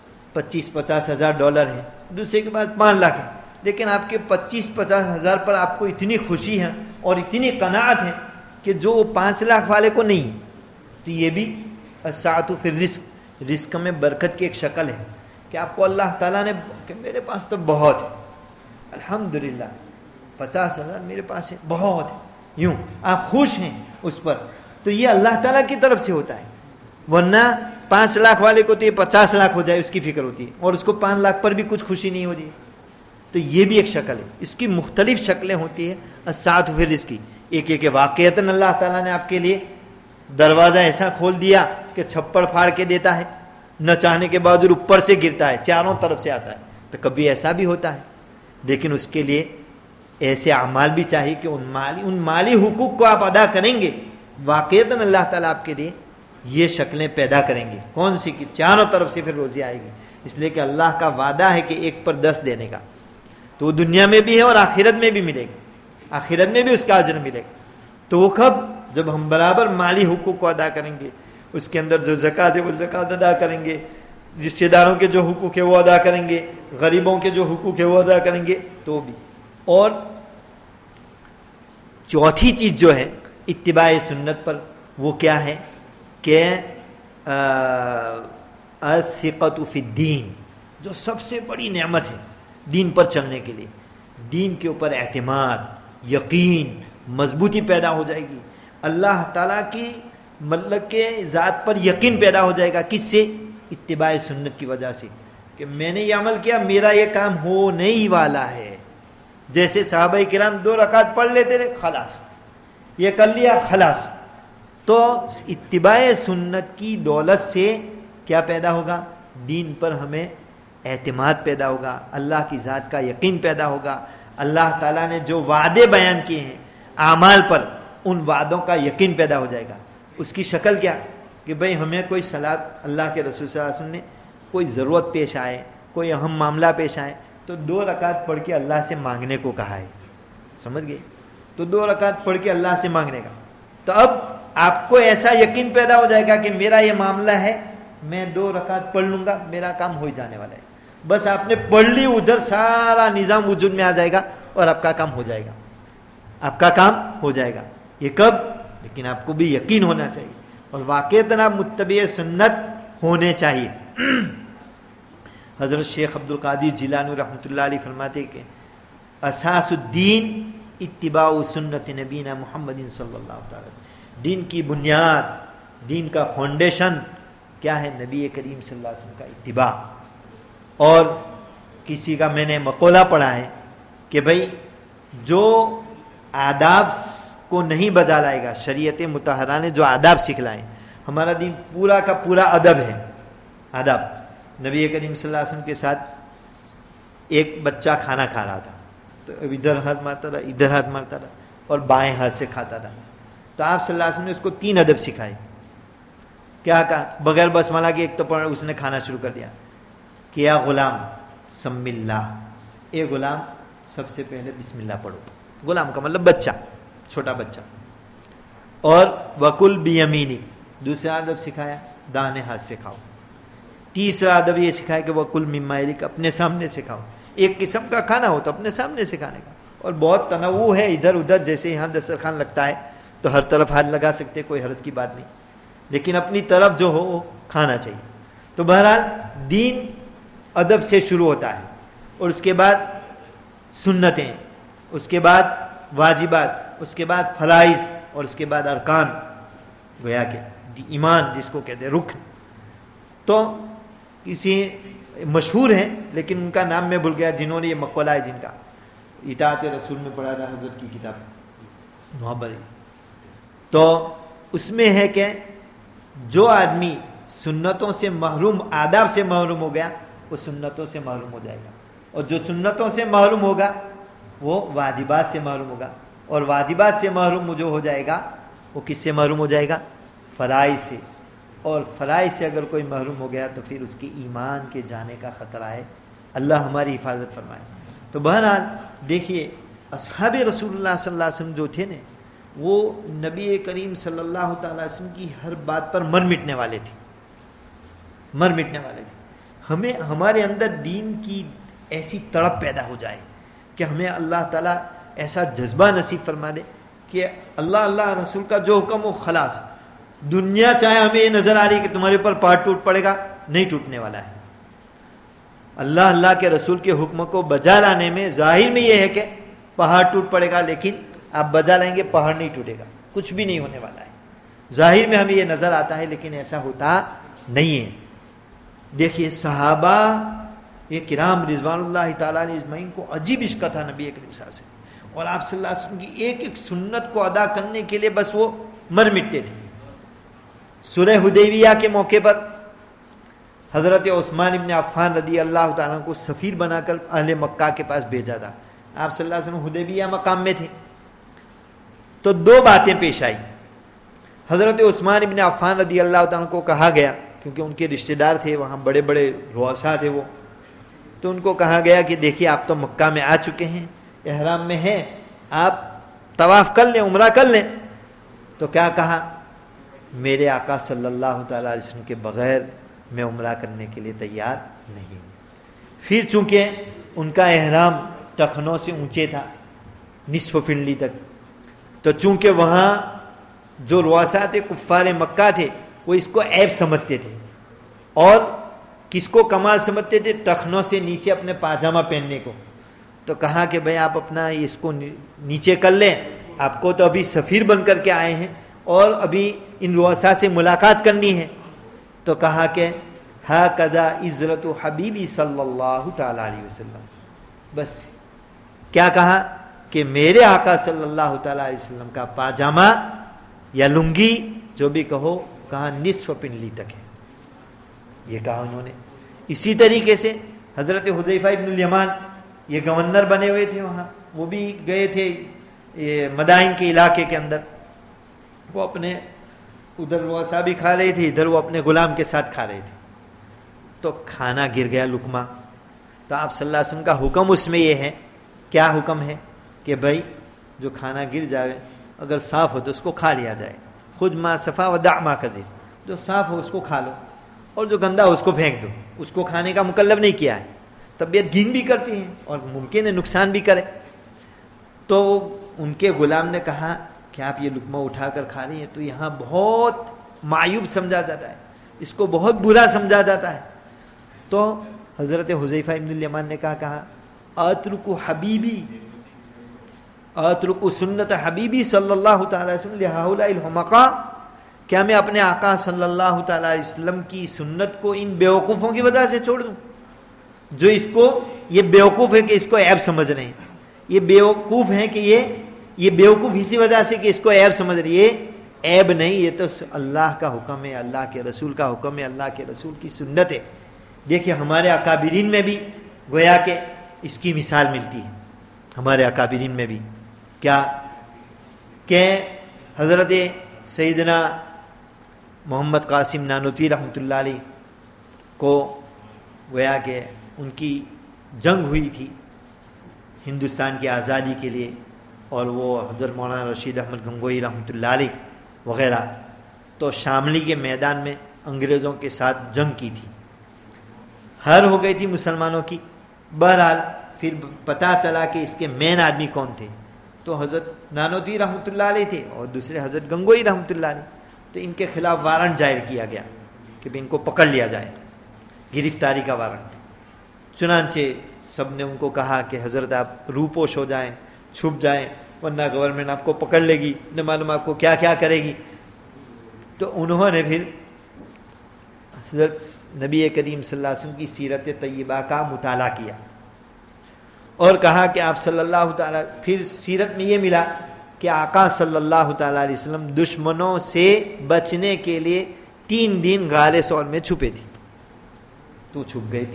25-50 ہزار ڈالر ہے، دوسرے کے پاس 5 لاکھ ہے، لیکن آپ کے 25-50 ہزار پر آپ کو اتنی خوشی ہے اور اتنی قناعت ہے کہ جو 5 لاکھ والے کو نہیں ہے. تو یہ بھی السعۃ فی الرزق، رزق میں برکت کی ایک شکل ہے کہ آپ کو اللہ تعالیٰ نے کہ میرے پاس تو بہت ہے، الحمدللہ 50 ہزار میرے پاس ہے، بہت ہے، یوں آپ خوش ہیں اس پر. تو یہ اللہ تعالیٰ کی طرف سے ہوتا ہے. ورنہ 5 لاکھ والے کو تو یہ 50 لاکھ ہو جائے اس کی فکر ہوتی ہے، اور اس کو 5 لاکھ پر بھی کچھ خوشی نہیں ہوتی. تو یہ بھی ایک شکل ہے. اس کی مختلف شکلیں ہوتی ہیں السعۃ فی الرزق کی. ایک واقعتاً اللہ تعالیٰ نے آپ کے لیے دروازہ ایسا کھول دیا کہ چھپڑ پھاڑ کے دیتا ہے، نہ چاہنے کے باوجود اوپر سے گرتا ہے، چاروں طرف سے آتا ہے. تو کبھی ایسا بھی ہوتا ہے، لیکن اس کے لیے ایسے اعمال بھی چاہیے کہ ان مالی حقوق کو آپ ادا کریں گے. واقعتاً اللہ تعالیٰ آپ کے لیے یہ شکلیں پیدا کریں گے. کون سی؟ کی چاروں طرف سے پھر روزی آئے گی. اس لیے کہ اللہ کا وعدہ ہے کہ 1 پر 10 دینے کا، تو وہ دنیا میں بھی ہے اور آخرت میں بھی ملے گا، آخرت میں بھی اس کا اجر ملے گا. تو وہ کب؟ جب ہم برابر مالی حقوق کو ادا کریں گے. اس کے اندر جو زکوٰۃ ہے وہ زکوٰۃ ادا کریں گے، رشتہ داروں کے جو حقوق ہے وہ ادا کریں گے، غریبوں کے جو حقوق ہے وہ ادا کریں گے. تو بھی. اور چوتھی چیز جو ہے اتباع سنت پر، وہ کیا ہے کہ الثقۃ فی الدین، جو سب سے بڑی نعمت ہے دین پر چلنے کے لیے. دین کے اوپر اعتماد، یقین، مضبوطی پیدا ہو جائے گی. اللہ تعالیٰ کی مطلب کہ ذات پر یقین پیدا ہو جائے گا. کس سے؟ اتباع سنت کی وجہ سے، کہ میں نے یہ عمل کیا، میرا یہ کام ہونے ہی والا ہے. جیسے صحابہ کرام 2 رکعت پڑھ لیتے تھے، خلاص یہ کر لیا، خلاص. تو اتباع سنت کی دولت سے کیا پیدا ہوگا؟ دین پر ہمیں اعتماد پیدا ہوگا، اللہ کی ذات کا یقین پیدا ہوگا. اللہ تعالیٰ نے جو وعدے بیان کیے ہیں اعمال پر، ان وعدوں کا یقین پیدا ہو جائے گا. اس کی شکل کیا کہ بھئی ہمیں کوئی صلاۃ اللہ کے رسول صلی اللہ علیہ وسلم نے کوئی ضرورت پیش آئے, کوئی اہم معاملہ پیش آئے تو 2 رکعت پڑھ کے اللہ سے مانگنے کو کہا ہے. سمجھ گئے؟ تو 2 رکعت پڑھ کے اللہ سے مانگنے کا. تو اب آپ کو ایسا یقین پیدا ہو جائے گا کہ میرا یہ معاملہ ہے, میں 2 رکعت پڑھ لوں گا, میرا کام ہو جانے والا ہے. بس آپ نے پڑھ لی, ادھر سارا نظام وجود میں آ جائے گا اور آپ کا کام ہو جائے گا, آپ کا کام ہو جائے گا. یہ کب؟ لیکن آپ کو بھی یقین ہونا چاہیے اور واقعتاً آپ متبع سنت ہونے چاہیے. حضرت شیخ عبد القادر جیلانی رحمۃ اللہ علیہ فرماتے کہ اساس الدین اتباع سنت نبینا محمد صلی اللہ علیہ وسلم. دین کی بنیاد, دین کا فاؤنڈیشن کیا ہے؟ نبی کریم صلی اللہ علیہ وسلم کا اتباع. اور کسی کا میں نے مقولہ پڑھا ہے کہ بھئی جو آداب کو نہیں بجا لائے گا, شریعت مطہرہ نے جو آداب سکھلائے, ہمارا دین پورا کا پورا ادب ہے, آداب. نبی کریم صلی اللہ علیہ وسلم کے ساتھ ایک بچہ کھانا کھا رہا تھا تو ادھر ہاتھ مارتا تھا, ادھر ہاتھ مارتا تھا اور بائیں ہاتھ سے کھاتا تھا. تو آپ صلی اللہ علیہ وسلم نے اس کو 3 ادب سکھائے. کیا کہا؟ بغیر بسملہ کے ایک تو اس نے کھانا شروع کر دیا کہ یا غلام سم اللہ, اے غلام سب سے پہلے بسم اللہ پڑھو. غلام کا مطلب بچہ, چھوٹا بچہ. اور وکل بیمینی, دوسرا ادب سکھایا داہنے ہاتھ سے کھاؤ. تیسرا ادب یہ سکھایا کہ وکل مما یلیک, اپنے سامنے سے کھاؤ. ایک قسم کا کھانا ہو تو اپنے سامنے سے کھانے کا. اور بہت تنوع ہے ادھر ادھر, جیسے یہاں دسترخوان لگتا ہے تو ہر طرف ہاتھ لگا سکتے, کوئی حرج کی بات نہیں, لیکن اپنی طرف جو ہو وہ کھانا چاہیے. تو بہرحال دین ادب سے شروع ہوتا ہے اور اس کے بعد سنتیں, اس کے بعد واجبات, اس کے بعد فرائض اور اس کے بعد ارکان, گویا کہ ایمان جس کو کہتے ہیں رکن. تو کسی مشہور ہیں لیکن ان کا نام میں بھول گیا, جنہوں نے یہ مقولہ ہے جن کا اطاعت رسول میں پڑھا تھا حضرت کی کتاب محبت. تو اس میں ہے کہ جو آدمی سنتوں سے محروم, آداب سے محروم ہو گیا, وہ سنتوں سے محروم ہو جائے گا. اور جو سنتوں سے محروم ہوگا وہ واجبات سے محروم ہوگا. اور واجبات سے محروم جو ہو جائے گا وہ کس سے محروم ہو جائے گا؟ فرائض سے. اور فرائض سے اگر کوئی محروم ہو گیا تو پھر اس کے ایمان کے جانے کا خطرہ ہے. اللہ ہماری حفاظت فرمائے. تو بہرحال دیکھیے اصحاب رسول اللہ صلی اللہ علیہ وسلم جو تھے نا, وہ نبی کریم صلی اللہ تعالی وسلم کی ہر بات پر مر مٹنے والے تھے, مر مٹنے والے تھے. ہمیں ہمارے اندر دین کی ایسی تڑپ پیدا ہو جائے کہ ہمیں اللہ تعالیٰ ایسا جذبہ نصیب فرما دے کہ اللہ اللہ رسول کا جو حکم ہو خلاص. دنیا چاہے ہمیں یہ نظر آ رہی کہ تمہارے اوپر پہاڑ ٹوٹ پڑے گا, نہیں ٹوٹنے والا ہے. اللہ اللہ کے رسول کے حکم کو بجا لانے میں ظاہر میں یہ ہے کہ پہاڑ ٹوٹ پڑے گا, لیکن آپ بجا لیں گے پہاڑ نہیں ٹوٹے گا, کچھ بھی نہیں ہونے والا ہے. ظاہر میں ہمیں یہ نظر آتا ہے لیکن ایسا ہوتا نہیں ہے. دیکھیے صحابہ یہ کرام رضوان اللہ تعالیٰ اجمعین کو عجیب عشق تھا نبی کریم صلی اللہ علیہ وسلم, اور آپ صلی اللہ علیہ وسلم کی ایک ایک سنت کو ادا کرنے کے لیے بس وہ مر مٹتے تھے. سورہ حدیبیہ کے موقع پر حضرت عثمان ابن عفان رضی اللہ تعالیٰ کو سفیر بنا کر اہل مکہ کے پاس بھیجا تھا. آپ صلی اللہ علیہ وسلم حدیبیہ مقام میں تھے تو 2 باتیں پیش آئی. حضرت عثمان ابن عفان رضی اللہ تعالیٰ کو کہا گیا, کیونکہ ان کے رشتہ دار تھے وہاں, بڑے بڑے رؤسا تھے وہ, تو ان کو کہا گیا کہ دیکھیے آپ تو مکہ میں آ چکے ہیں, احرام میں ہیں, آپ طواف کر لیں, عمرہ کر لیں. تو کیا کہا؟ میرے آقا صلی اللہ تعالیٰ علیہ وسلم کے بغیر میں عمرہ کرنے کے لیے تیار نہیں. پھر چونکہ ان کا احرام ٹخنوں سے اونچے تھا, نصف فنڈلی تک, تو چونکہ وہاں جو رؤسا تھے کفار مکہ تھے وہ اس کو عیب سمجھتے تھے, اور کس کو کمال سمجھتے تھے؟ ٹخنوں سے نیچے اپنے پاجامہ پہننے کو. تو کہا کہ بھائی آپ اپنا اس کو نیچے کر لیں, آپ کو تو ابھی سفیر بن کر کے آئے ہیں اور ابھی ان رؤسا سے ملاقات کرنی ہے. تو کہا کہ ہاکذا عزرت حبیبی صلی اللہ تعالی علیہ وسلم. بس کیا کہا کہ میرے آقا صلی اللہ تعالی علیہ وسلم کا پاجامہ یا لنگی جو بھی کہو, کہا نصف پنڈلی تک ہے, یہ کہا انہوں نے. اسی طریقے سے حضرت حذیفہ ابن الیمان یہ گورنر بنے ہوئے تھے وہاں, وہ بھی گئے تھے یہ مدائن کے علاقے کے اندر, وہ اپنے ادھر وہ اصحابی کھا رہے تھے، ادھر وہ اپنے غلام کے ساتھ کھا رہے تھے، تو کھانا گر گیا لقمہ. تو آپ صلی اللہ علیہ وسلم کا حکم اس میں یہ ہے، کیا حکم ہے کہ بھائی جو کھانا گر جائے اگر صاف ہو تو اس کو کھا لیا جائے. خود ما صفا ودع ما کذب، جو صاف ہو اس کو کھا لو اور جو گندا ہو اس کو پھینک دو. اس کو کھانے کا مکلف نہیں کیا ہے. طبیعت گین بھی کرتی ہے اور ممکن ہے نقصان بھی کرے. تو ان کے غلام نے کہا کہ آپ یہ لقمہ اٹھا کر کھا رہی ہیں، تو یہاں بہت معیوب سمجھا جاتا ہے، اس کو بہت برا سمجھا جاتا ہے. تو حضرت حذیفہ ابن الیمان نے کہا اترکو حبیبی، اترکو سنت حبیبی صلی اللہ تعالی علیہ وسلم لہؤلاء الحمقاء، کیا میں اپنے آقا صلی اللہ تعالی علیہ وسلم کی سنت کو ان بیوقوفوں کی وجہ سے چھوڑ دوں جو اس کو، یہ بیوقوف ہے کہ اس کو عیب سمجھ رہے ہیں، یہ بیوقوف ہیں کہ یہ بیوقوف اسی وجہ سے کہ اس کو عیب سمجھ رہے ہیں. یہ عیب نہیں، یہ تو اللہ کا حکم ہے، اللہ کے رسول کا حکم ہے، اللہ کے رسول کی سنت ہے. دیکھیے ہمارے اکابرین میں بھی گویا کہ اس کی مثال ملتی ہے. ہمارے اکابرین میں بھی کیا کہ حضرت سیدنا محمد قاسم نانوتوی رحمۃ اللہ علیہ کو گویا کہ ان کی جنگ ہوئی تھی ہندوستان کی آزادی کے لیے، اور وہ حضرت مولانا رشید احمد گنگوئی رحمۃ اللہ علیہ وغیرہ، تو شاملی کے میدان میں انگریزوں کے ساتھ جنگ کی تھی، ہار ہو گئی تھی مسلمانوں کی. بہرحال پھر پتہ چلا کہ اس کے مین آدمی کون تھے، تو حضرت نانوتوی رحمۃ اللہ علیہ تھے اور دوسرے حضرت گنگوئی رحمۃ اللہ علیہ. تو ان کے خلاف وارنٹ جاری کیا گیا کہ ان کو پکڑ لیا جائے، گرفتاری کا وارنٹ. چنانچہ سب نے ان کو کہا کہ حضرت آپ روپوش ہو جائیں، چھپ جائیں، ورنہ گورنمنٹ آپ کو پکڑ لے گی، نہ معلوم آپ کو کیا کیا کرے گی. تو انہوں نے پھر حضرت نبی کریم صلی اللہ علیہ وسلم کی سیرت طیبہ کا مطالعہ کیا اور کہا کہ آپ صلی اللہ تعالیٰ، پھر سیرت میں یہ ملا کہ آقا صلی اللہ تعالیٰ علیہ وسلم دشمنوں سے بچنے کے لیے 3 دن غار ثور میں چھپے تھے. تو چھپ گئے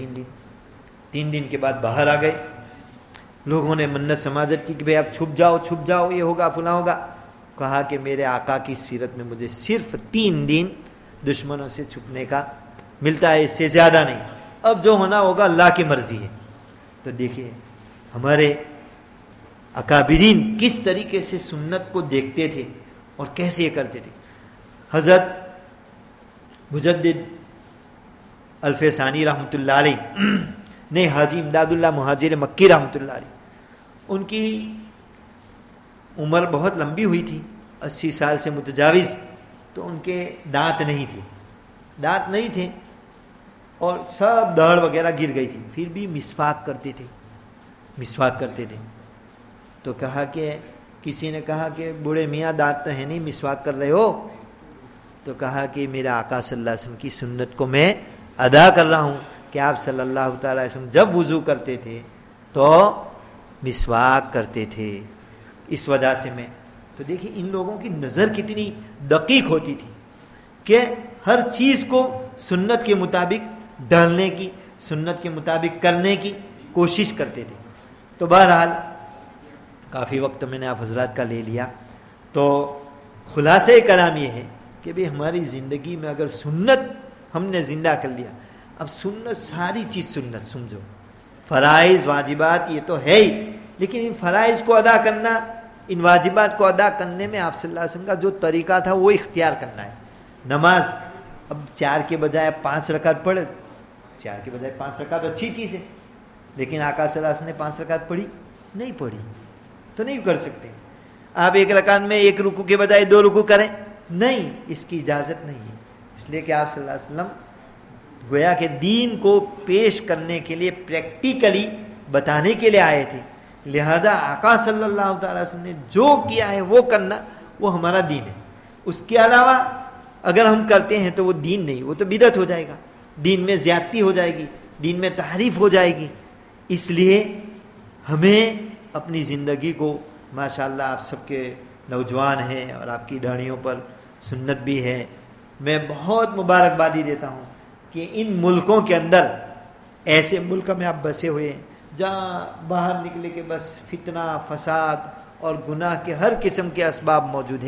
3 دن کے بعد باہر آ گئے. لوگوں نے منت سماجت کی کہ بھئی اب چھپ جاؤ، یہ ہوگا فلاں ہوگا. کہا کہ میرے آقا کی سیرت میں مجھے صرف 3 دن دشمنوں سے چھپنے کا ملتا ہے، اس سے زیادہ نہیں. اب جو ہونا ہوگا اللہ کی مرضی ہے. تو دیکھیے ہمارے اکابرین کس طریقے سے سنت کو دیکھتے تھے اور کیسے یہ کرتے تھے. حضرت مجدد الفسانی رحمۃ اللہ علیہ نے حاجی امداد اللہ مہاجر مکی رحمۃ اللہ علیہ، ان کی عمر بہت لمبی ہوئی تھی، 80 سال سے متجاوز. تو ان کے دانت نہیں تھے اور سب داڑھ وغیرہ گر گئی تھی، پھر بھی مسواک کرتے تھے. تو کہا کہ کسی نے کہا کہ بوڑھے میاں دانت تو ہے نہیں، مسواک کر رہے ہو؟ تو کہا کہ میرے آقا صلی اللہ علیہ وسلم کی سنت کو میں ادا کر رہا ہوں کہ آپ صلی اللہ تعالی علیہ وسلم جب وضو کرتے تھے تو مسواک کرتے تھے، اس وجہ سے میں. تو دیکھیں ان لوگوں کی نظر کتنی دقیق ہوتی تھی کہ ہر چیز کو سنت کے مطابق ڈالنے کی، سنت کے مطابق کرنے کی کوشش کرتے تھے. تو بہرحال کافی وقت میں نے آپ حضرات کا لے لیا. تو خلاصہ کلام یہ ہے کہ بھی ہماری زندگی میں اگر سنت ہم نے زندہ کر لیا، اب سنت ساری چیز سنت سمجھو، فرائض واجبات یہ تو ہے ہی، لیکن ان فرائض کو ادا کرنا، ان واجبات کو ادا کرنے میں آپ صلی اللہ علیہ وسلم کا جو طریقہ تھا وہ اختیار کرنا ہے. نماز اب 4 کے بجائے 5 رکعت پڑھے، 4 کے بجائے 5 رکعت اچھی چیز ہے، لیکن آقا صلی اللہ علیہ وسلم نے 5 رکعت پڑھی نہیں پڑھی تو نہیں کر سکتے. آپ 1 رکعت میں 1 رکوع کے بجائے 2 رکوع کریں، نہیں، اس کی اجازت نہیں ہے. اس لیے کہ آپ صلی اللہ علیہ وسلم گویا کہ دین کو پیش کرنے کے لیے، پریکٹیکلی بتانے کے لیے آئے تھے. لہذا آقا صلی اللہ تعالی وسلم نے جو کیا ہے وہ کرنا، وہ ہمارا دین ہے. اس کے علاوہ اگر ہم کرتے ہیں تو وہ دین نہیں، وہ تو بدعت ہو جائے گا، دین میں زیادتی ہو جائے گی، دین میں تحریف ہو جائے گی. اس لیے ہمیں اپنی زندگی کو، ماشاءاللہ آپ سب کے نوجوان ہیں اور آپ کی داڑھیوں پر سنت بھی ہے، میں بہت مبارکبادی دیتا ہوں کہ ان ملکوں کے اندر، ایسے ملک میں آپ بسے ہوئے ہیں جہاں باہر نکلے کے بس فتنہ، فساد اور گناہ کے ہر قسم کے اسباب موجود ہے،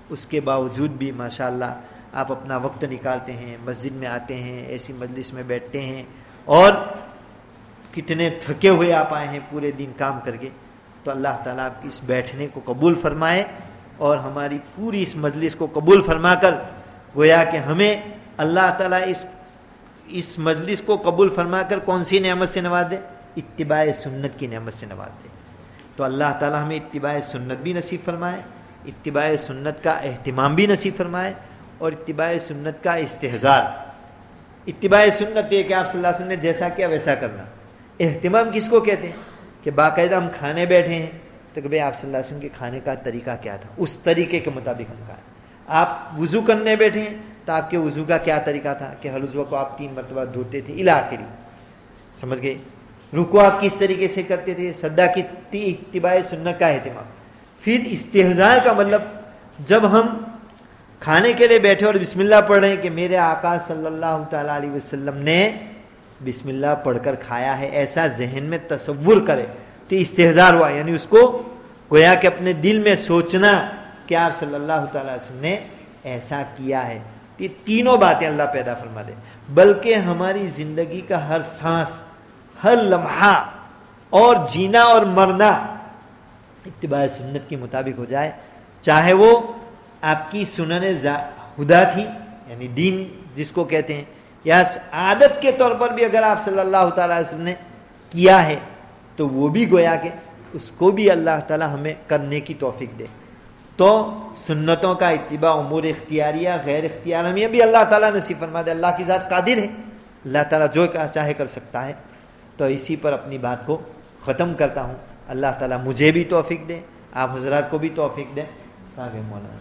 اس کے باوجود بھی ماشاءاللہ آپ اپنا وقت نکالتے ہیں، مسجد میں آتے ہیں، ایسی مجلس میں بیٹھتے ہیں، اور کتنے تھکے ہوئے آپ آئے ہیں پورے دن کام کر کے. تو اللہ تعالیٰ آپ کی اس بیٹھنے کو قبول فرمائے اور ہماری پوری اس مجلس کو قبول فرما کر گویا کہ ہمیں اللہ تعالیٰ اس مجلس کو قبول فرما کر کون سی نعمت سے نواز دے؟ اتباع سنت کی نعمت سے نواز دے. تو اللہ تعالیٰ ہمیں اتباع سنت بھی نصیب فرمائے، اتباع سنت کا اہتمام بھی نصیب فرمائے، اور اتباع سنت کا استحضار. اتباع سنت یہ کہ آپ صلی اللہ علیہ وسلم نے جیسا کیا ویسا کرنا. اہتمام کس کو کہتے ہیں؟ کہ باقاعدہ ہم کھانے بیٹھے ہیں تو کہ بھائی آپ صلی اللہ علیہ وسلم کے کھانے کا طریقہ کیا تھا، اس طریقے کے مطابق ہم کھائیں. آپ وضو کرنے بیٹھے ہیں تو آپ کے وضو کا کیا طریقہ تھا کہ ہر عضو کو آپ 3 مرتبہ دھوتے تھے الی آخری. سمجھ گئے؟ رکوع آپ کس طریقے سے کرتے تھے، سجدہ کس تھی. اتباع سنت کا اہتمام. پھر استحضار کا مطلب جب ہم کھانے کے لیے بیٹھے اور بسم اللہ پڑھ رہے ہیں کہ میرے آقا صلی اللہ تعالیٰ علیہ وسلم نے بسم اللہ پڑھ کر کھایا ہے، ایسا ذہن میں تصور کرے تو استحضار ہوا. یعنی اس کو گویا کہ اپنے دل میں سوچنا کہ آپ صلی اللہ تعالیٰ علیہ وسلم نے ایسا کیا ہے. یہ تینوں باتیں اللہ پیدا فرما دے، بلکہ ہماری زندگی کا ہر سانس، ہر لمحہ اور جینا اور مرنا اتباع سنت کے مطابق ہو جائے. چاہے وہ آپ کی سنن ہدا تھی، یعنی دین جس کو کہتے ہیں، یا عادت کے طور پر بھی اگر آپ صلی اللہ تعالیٰ علیہ وسلم نے کیا ہے تو وہ بھی گویا کہ اس کو بھی اللہ تعالیٰ ہمیں کرنے کی توفیق دے. تو سنتوں کا اتباع امور اختیاریہ غیر اختیاریہ بھی اللہ تعالیٰ نصیب فرما دے. اللہ کی ذات قادر ہے، اللہ تعالیٰ جو چاہے کر سکتا ہے. تو اسی پر اپنی بات کو ختم کرتا ہوں. اللہ تعالیٰ مجھے بھی توفیق دے، آپ حضرات کو بھی توفیق دے. آگے مولانا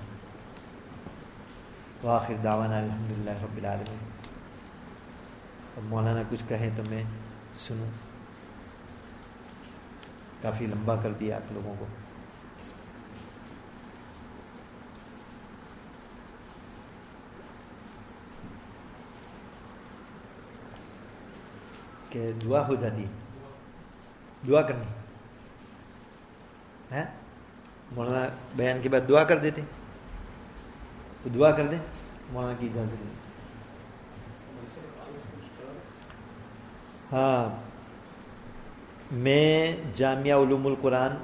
وآخر دعوانا الحمدللہ رب العالمین. اب مولانا کچھ کہیں تو میں سنوں. کافی لمبا کر دیا آپ لوگوں کو. کہ دعا ہو جاتی، دعا کرنی ہے. مولانا بیان کے بعد دعا کر دیتے تو دعا کر دیں. مولانا کی اجازت ہے. ہاں، میں جامعہ علوم القرآن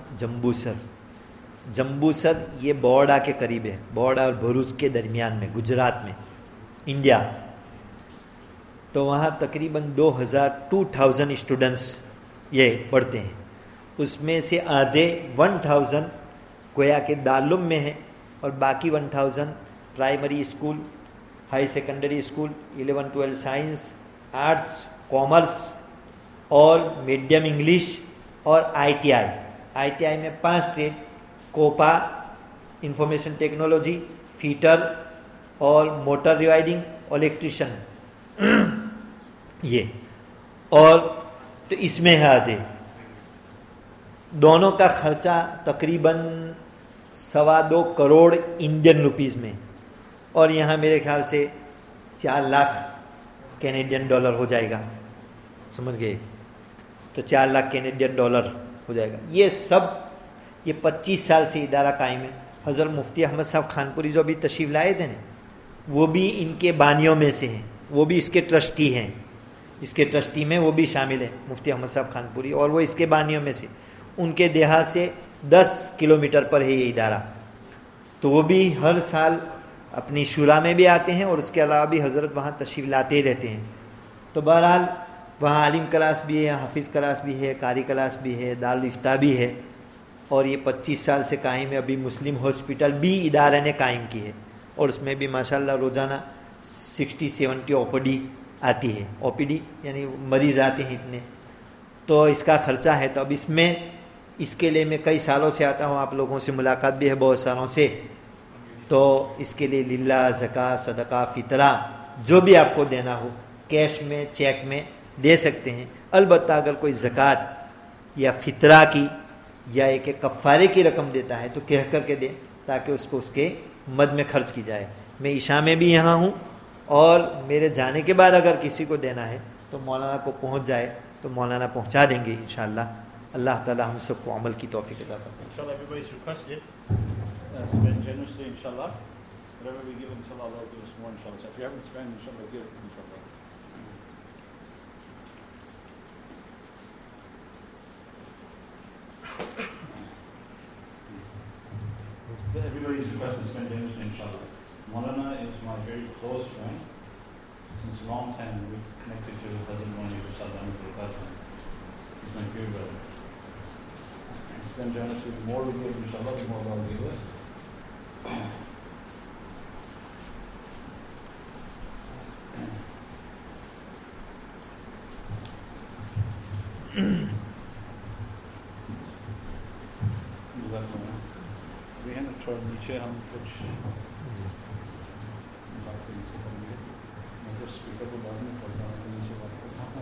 جمبوسر یہ بورڈا کے قریب ہے، بورڈا اور بھروچ کے درمیان میں، گجرات میں، انڈیا. تو وہاں تقریباً 2000 اسٹوڈنٹس یہ پڑھتے ہیں. اس میں سے آدھے 1000 گویا کہ دارالعلوم میں ہیں، اور باقی 1000 primary school, high secondary school, 11-12 science, arts, commerce اور میڈیم انگلش اور ITI میں 5 trade, COPA, information technology, fitter اور موٹر ریوائڈنگ اور الیکٹریشن یہ. اور تو اس میں ہے آدھے. دونوں کا خرچہ تقریباً 2.25 کروڑ انڈین روپیز میں، اور یہاں میرے خیال سے 4 لاکھ کینیڈین ڈالر ہو جائے گا. سمجھ گئے؟ تو 4 لاکھ کینیڈین ڈالر ہو جائے گا. یہ سب یہ 25 سال سے ادارہ قائم ہے. حضرت مفتی احمد صاحب خانپوری جو بھی تشریف لائے تھے نا، وہ بھی ان کے بانیوں میں سے ہیں، وہ بھی اس کے ٹرسٹی ہیں. اس کے ٹرسٹی میں وہ بھی شامل ہیں مفتی احمد صاحب خانپوری، اور وہ اس کے بانیوں میں سے. ان کے دیہات سے 10 کلومیٹر پر ہے یہ ادارہ. تو وہ بھی ہر سال اپنی شورا میں بھی آتے ہیں، اور اس کے علاوہ بھی حضرت وہاں تشریف لاتے رہتے ہیں. تو بہرحال وہاں عالم کلاس بھی ہے، حافظ کلاس بھی ہے، قاری کلاس بھی ہے، دارالفتہ بھی ہے، اور یہ 25 سال سے قائم ہے. ابھی مسلم ہاسپٹل بھی ادارے نے قائم کی ہے، اور اس میں بھی ماشاءاللہ روزانہ 60-70 OPD آتی ہے. OPD یعنی مریض آتے ہیں اتنے. تو اس کا خرچہ ہے. تو اب اس کے لیے میں کئی سالوں سے آتا ہوں، آپ لوگوں سے ملاقات بھی ہے بہت سالوں سے. تو اس کے لیے للہ زکوٰۃ، صدقہ، فطرہ جو بھی آپ کو دینا ہو، کیش میں، چیک میں دے سکتے ہیں. البتہ اگر کوئی زکوٰۃ یا فطرہ کی یا ایک کفارے کی رقم دیتا ہے تو کہہ کر کے دے، تاکہ اس کو اس کے مد میں خرچ کی جائے. میں عشاء میں بھی یہاں ہوں، اور میرے جانے کے بعد اگر کسی کو دینا ہے تو مولانا کو پہنچ جائے تو مولانا پہنچا دیں گے انشاءاللہ. اللہ تعالی ہم سب کو عمل کی توفیق عطا فرمائے. spend generously, inshallah. Whatever we give, inshallah, Allah will give us more, inshallah. So if you haven't spent, inshallah, give, inshallah. Everybody's requested to spend generously, inshallah. Maulana is my very close friend. Since a long time, we're connected to Hazrat Maulana Yusuf Salman. He's my dear brother. Spend generously. The more we give, inshallah, the more Allah will give us. اور نیچے ہم کچھ باتیں سے کریں گے. میں تو اسپیکر کو بعد میں پڑھتا ہوں, نیچے بات کرتا ہوں.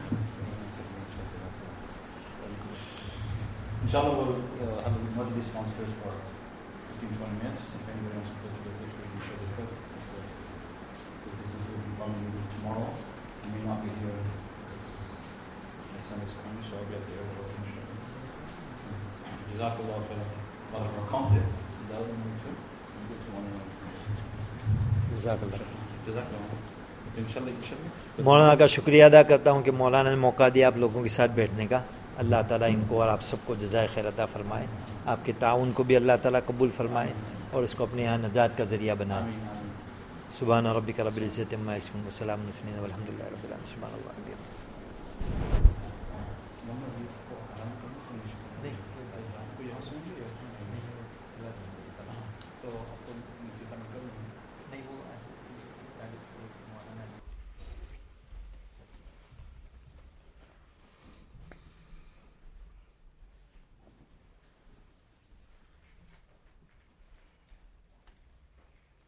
Inshallah, we'll have a monthly sponsors for 15-20 minutes. If anybody wants to put together this, we can show the clip. This is what we'll probably do tomorrow. We may not be here. My son is coming, so I'll be at the airport. Jazakallah for our content. مولانا کا شکریہ ادا کرتا ہوں کہ مولانا نے موقع دیا آپ لوگوں کے ساتھ بیٹھنے کا. اللہ تعالیٰ ان کو اور آپ سب کو جزائے خیر عطا فرمائے. آپ کے تعاون کو بھی اللہ تعالیٰ قبول فرمائے اور اس کو اپنے یہاں نجات کا ذریعہ بنائے. سبحان ربک رب العزت عما یصفون وسلام علی المرسلین والحمد للہ رب العالمین. سبحان اللہ.